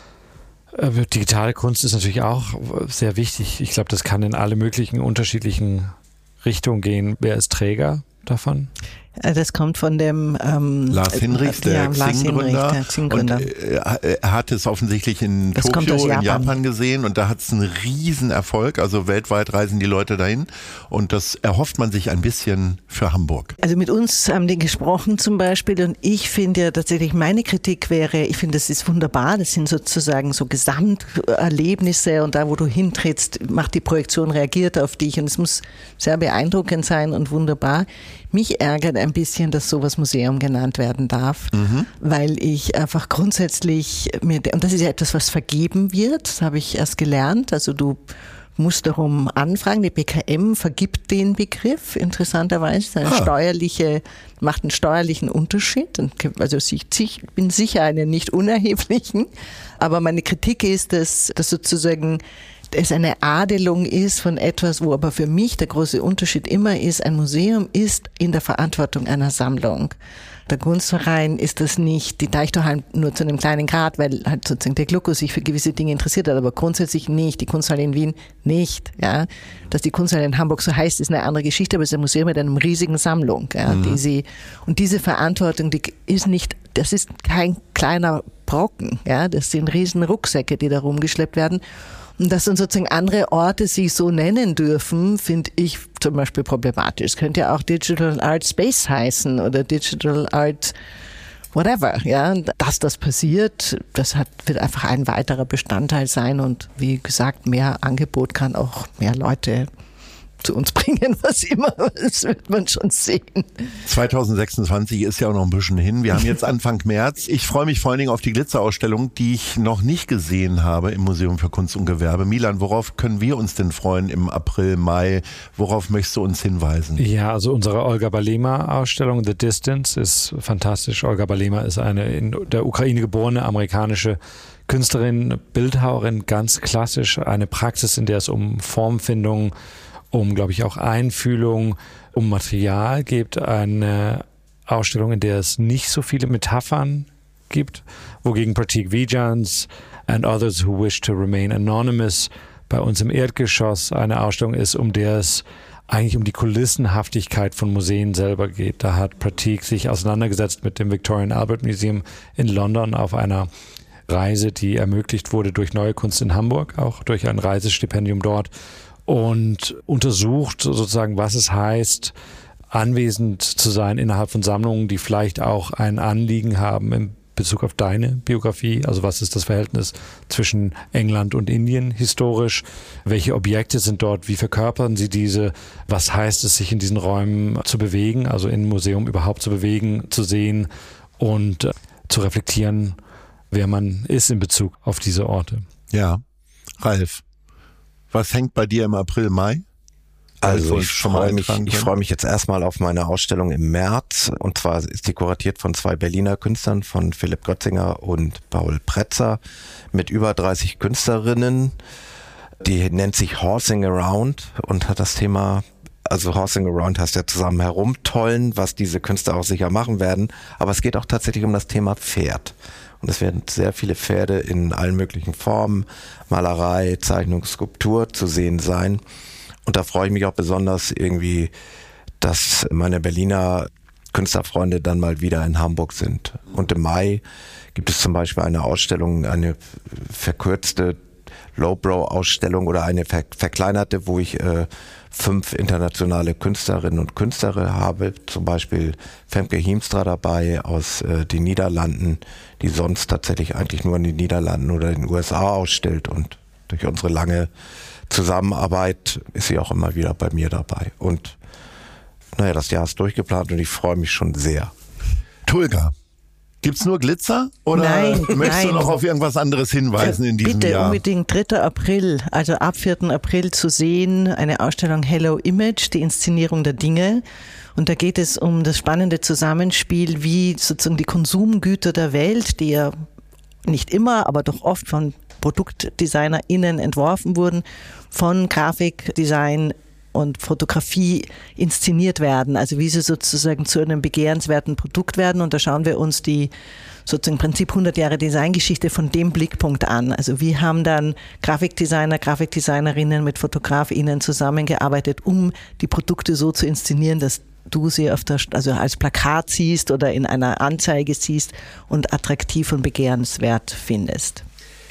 Digitale Kunst ist natürlich auch sehr wichtig. Ich glaube, das kann in alle möglichen unterschiedlichen Richtungen gehen. Wer ist Träger davon? Das kommt von dem ähm, Lars Hinrichs, der ja, Xing-Gründer. Xing und äh, er hat es offensichtlich in das Tokio, Japan. in Japan gesehen und da hat es einen riesen Erfolg. Also weltweit reisen die Leute dahin und das erhofft man sich ein bisschen für Hamburg. Also mit uns haben die gesprochen zum Beispiel und ich finde ja tatsächlich, meine Kritik wäre, ich finde, das ist wunderbar, das sind sozusagen so Gesamterlebnisse und da, wo du hintrittst, macht die Projektion, reagiert auf dich und es muss sehr beeindruckend sein und wunderbar. Mich ärgert ein bisschen, dass sowas Museum genannt werden darf, mhm. weil ich einfach grundsätzlich, mir, und das ist ja etwas, was vergeben wird, das habe ich erst gelernt, also du musst darum anfragen, die B K M vergibt den Begriff, interessanterweise, eine ah. steuerliche, macht einen steuerlichen Unterschied, also ich bin sicher einen nicht unerheblichen, aber meine Kritik ist, dass, dass sozusagen es eine Adelung ist von etwas, wo aber für mich der große Unterschied immer ist, ein Museum ist in der Verantwortung einer Sammlung. Der Kunstverein ist das nicht, die Deichtorhallen nur zu einem kleinen Grad, weil halt sozusagen der Glucko sich für gewisse Dinge interessiert hat, aber grundsätzlich nicht, die Kunsthalle in Wien nicht, ja. Dass die Kunsthalle in Hamburg so heißt, ist eine andere Geschichte, aber es ist ein Museum mit einer riesigen Sammlung, ja, mhm. die sie, und diese Verantwortung, die ist nicht, das ist kein kleiner Brocken, ja, das sind riesen Rucksäcke, die da rumgeschleppt werden. Und dass dann sozusagen andere Orte sich so nennen dürfen, finde ich zum Beispiel problematisch. Es könnte ja auch Digital Art Space heißen oder Digital Art whatever. Ja, dass das passiert, das hat, wird einfach ein weiterer Bestandteil sein. Und wie gesagt, mehr Angebot kann auch mehr Leute zu uns bringen, was immer, das wird man schon sehen. zwanzig sechsundzwanzig ist ja auch noch ein bisschen hin. Wir haben jetzt Anfang März. Ich freue mich vor allen Dingen auf die Glitzerausstellung, die ich noch nicht gesehen habe im Museum für Kunst und Gewerbe. Milan, worauf können wir uns denn freuen im April, Mai? Worauf möchtest du uns hinweisen? Ja, also unsere Olga Balema-Ausstellung The Distance ist fantastisch. Olga Balema ist eine in der Ukraine geborene amerikanische Künstlerin, Bildhauerin, ganz klassisch. Eine Praxis, in der es um Formfindung, um, glaube ich, auch Einfühlung, um Material gibt. Eine Ausstellung, in der es nicht so viele Metaphern gibt, wogegen Pratik Vijans and Others Who Wish to Remain Anonymous bei uns im Erdgeschoss eine Ausstellung ist, um der es eigentlich um die Kulissenhaftigkeit von Museen selber geht. Da hat Pratik sich auseinandergesetzt mit dem Victorian Albert Museum in London auf einer Reise, die ermöglicht wurde durch Neue Kunst in Hamburg, auch durch ein Reisestipendium dort, und untersucht sozusagen, was es heißt, anwesend zu sein innerhalb von Sammlungen, die vielleicht auch ein Anliegen haben in Bezug auf deine Biografie. Also was ist das Verhältnis zwischen England und Indien historisch? Welche Objekte sind dort? Wie verkörpern sie diese? Was heißt es, sich in diesen Räumen zu bewegen, also in einem Museum überhaupt zu bewegen, zu sehen und äh, zu reflektieren, wer man ist in Bezug auf diese Orte? Ja, Ralf. Was hängt bei dir im April, Mai? Also ich freue mich, ich freue mich jetzt erstmal auf meine Ausstellung im März. Und zwar ist die kuratiert von zwei Berliner Künstlern, von Philipp Götzinger und Paul Pretzer, mit über dreißig Künstlerinnen. Die nennt sich Horsing Around und hat das Thema, also Horsing Around heißt ja zusammen herumtollen, was diese Künstler auch sicher machen werden. Aber es geht auch tatsächlich um das Thema Pferd. Und es werden sehr viele Pferde in allen möglichen Formen, Malerei, Zeichnung, Skulptur zu sehen sein. Und da freue ich mich auch besonders irgendwie, dass meine Berliner Künstlerfreunde dann mal wieder in Hamburg sind. Und im Mai gibt es zum Beispiel eine Ausstellung, eine verkürzte Lowbrow-Ausstellung oder eine ver- verkleinerte, wo ich äh, fünf internationale Künstlerinnen und Künstler habe, zum Beispiel Femke Hiemstra dabei aus äh, den Niederlanden, die sonst tatsächlich eigentlich nur in den Niederlanden oder in den U S A ausstellt, und durch unsere lange Zusammenarbeit ist sie auch immer wieder bei mir dabei. Und naja, das Jahr ist durchgeplant und ich freue mich schon sehr. Tulga, gibt's nur Glitzer oder nein, möchtest nein. du noch auf irgendwas anderes hinweisen in diesem Bitte Jahr? Bitte unbedingt dritter April, also ab vierten April zu sehen, eine Ausstellung Hello Image, die Inszenierung der Dinge. Und da geht es um das spannende Zusammenspiel, wie sozusagen die Konsumgüter der Welt, die ja nicht immer, aber doch oft von ProduktdesignerInnen entworfen wurden, von Grafikdesign und Fotografie inszeniert werden, also wie sie sozusagen zu einem begehrenswerten Produkt werden. Und da schauen wir uns die sozusagen im Prinzip hundert Jahre Designgeschichte von dem Blickpunkt an. Also wie haben dann Grafikdesigner, Grafikdesignerinnen mit FotografInnen zusammengearbeitet, um die Produkte so zu inszenieren, dass du sie auf der, also als Plakat siehst oder in einer Anzeige siehst und attraktiv und begehrenswert findest.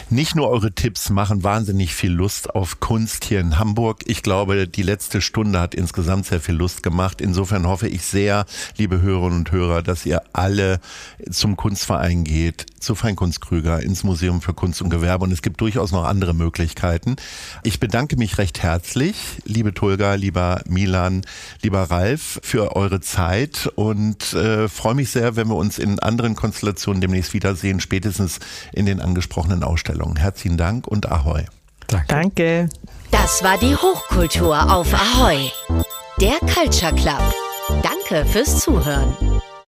Nicht nur eure Tipps machen wahnsinnig viel Lust auf Kunst hier in Hamburg. Ich glaube, die letzte Stunde hat insgesamt sehr viel Lust gemacht. Insofern hoffe ich sehr, liebe Hörerinnen und Hörer, dass ihr alle zum Kunstverein geht, zu Feinkunst Krüger, ins Museum für Kunst und Gewerbe. Und es gibt durchaus noch andere Möglichkeiten. Ich bedanke mich recht herzlich, liebe Tulga, lieber Milan, lieber Ralf, für eure Zeit und äh, freue mich sehr, wenn wir uns in anderen Konstellationen demnächst wiedersehen, spätestens in den angesprochenen Ausstellungen. Herzlichen Dank und Ahoi. Danke. Danke. Das war die Hochkultur auf Ahoi. Der Culture Club. Danke fürs Zuhören.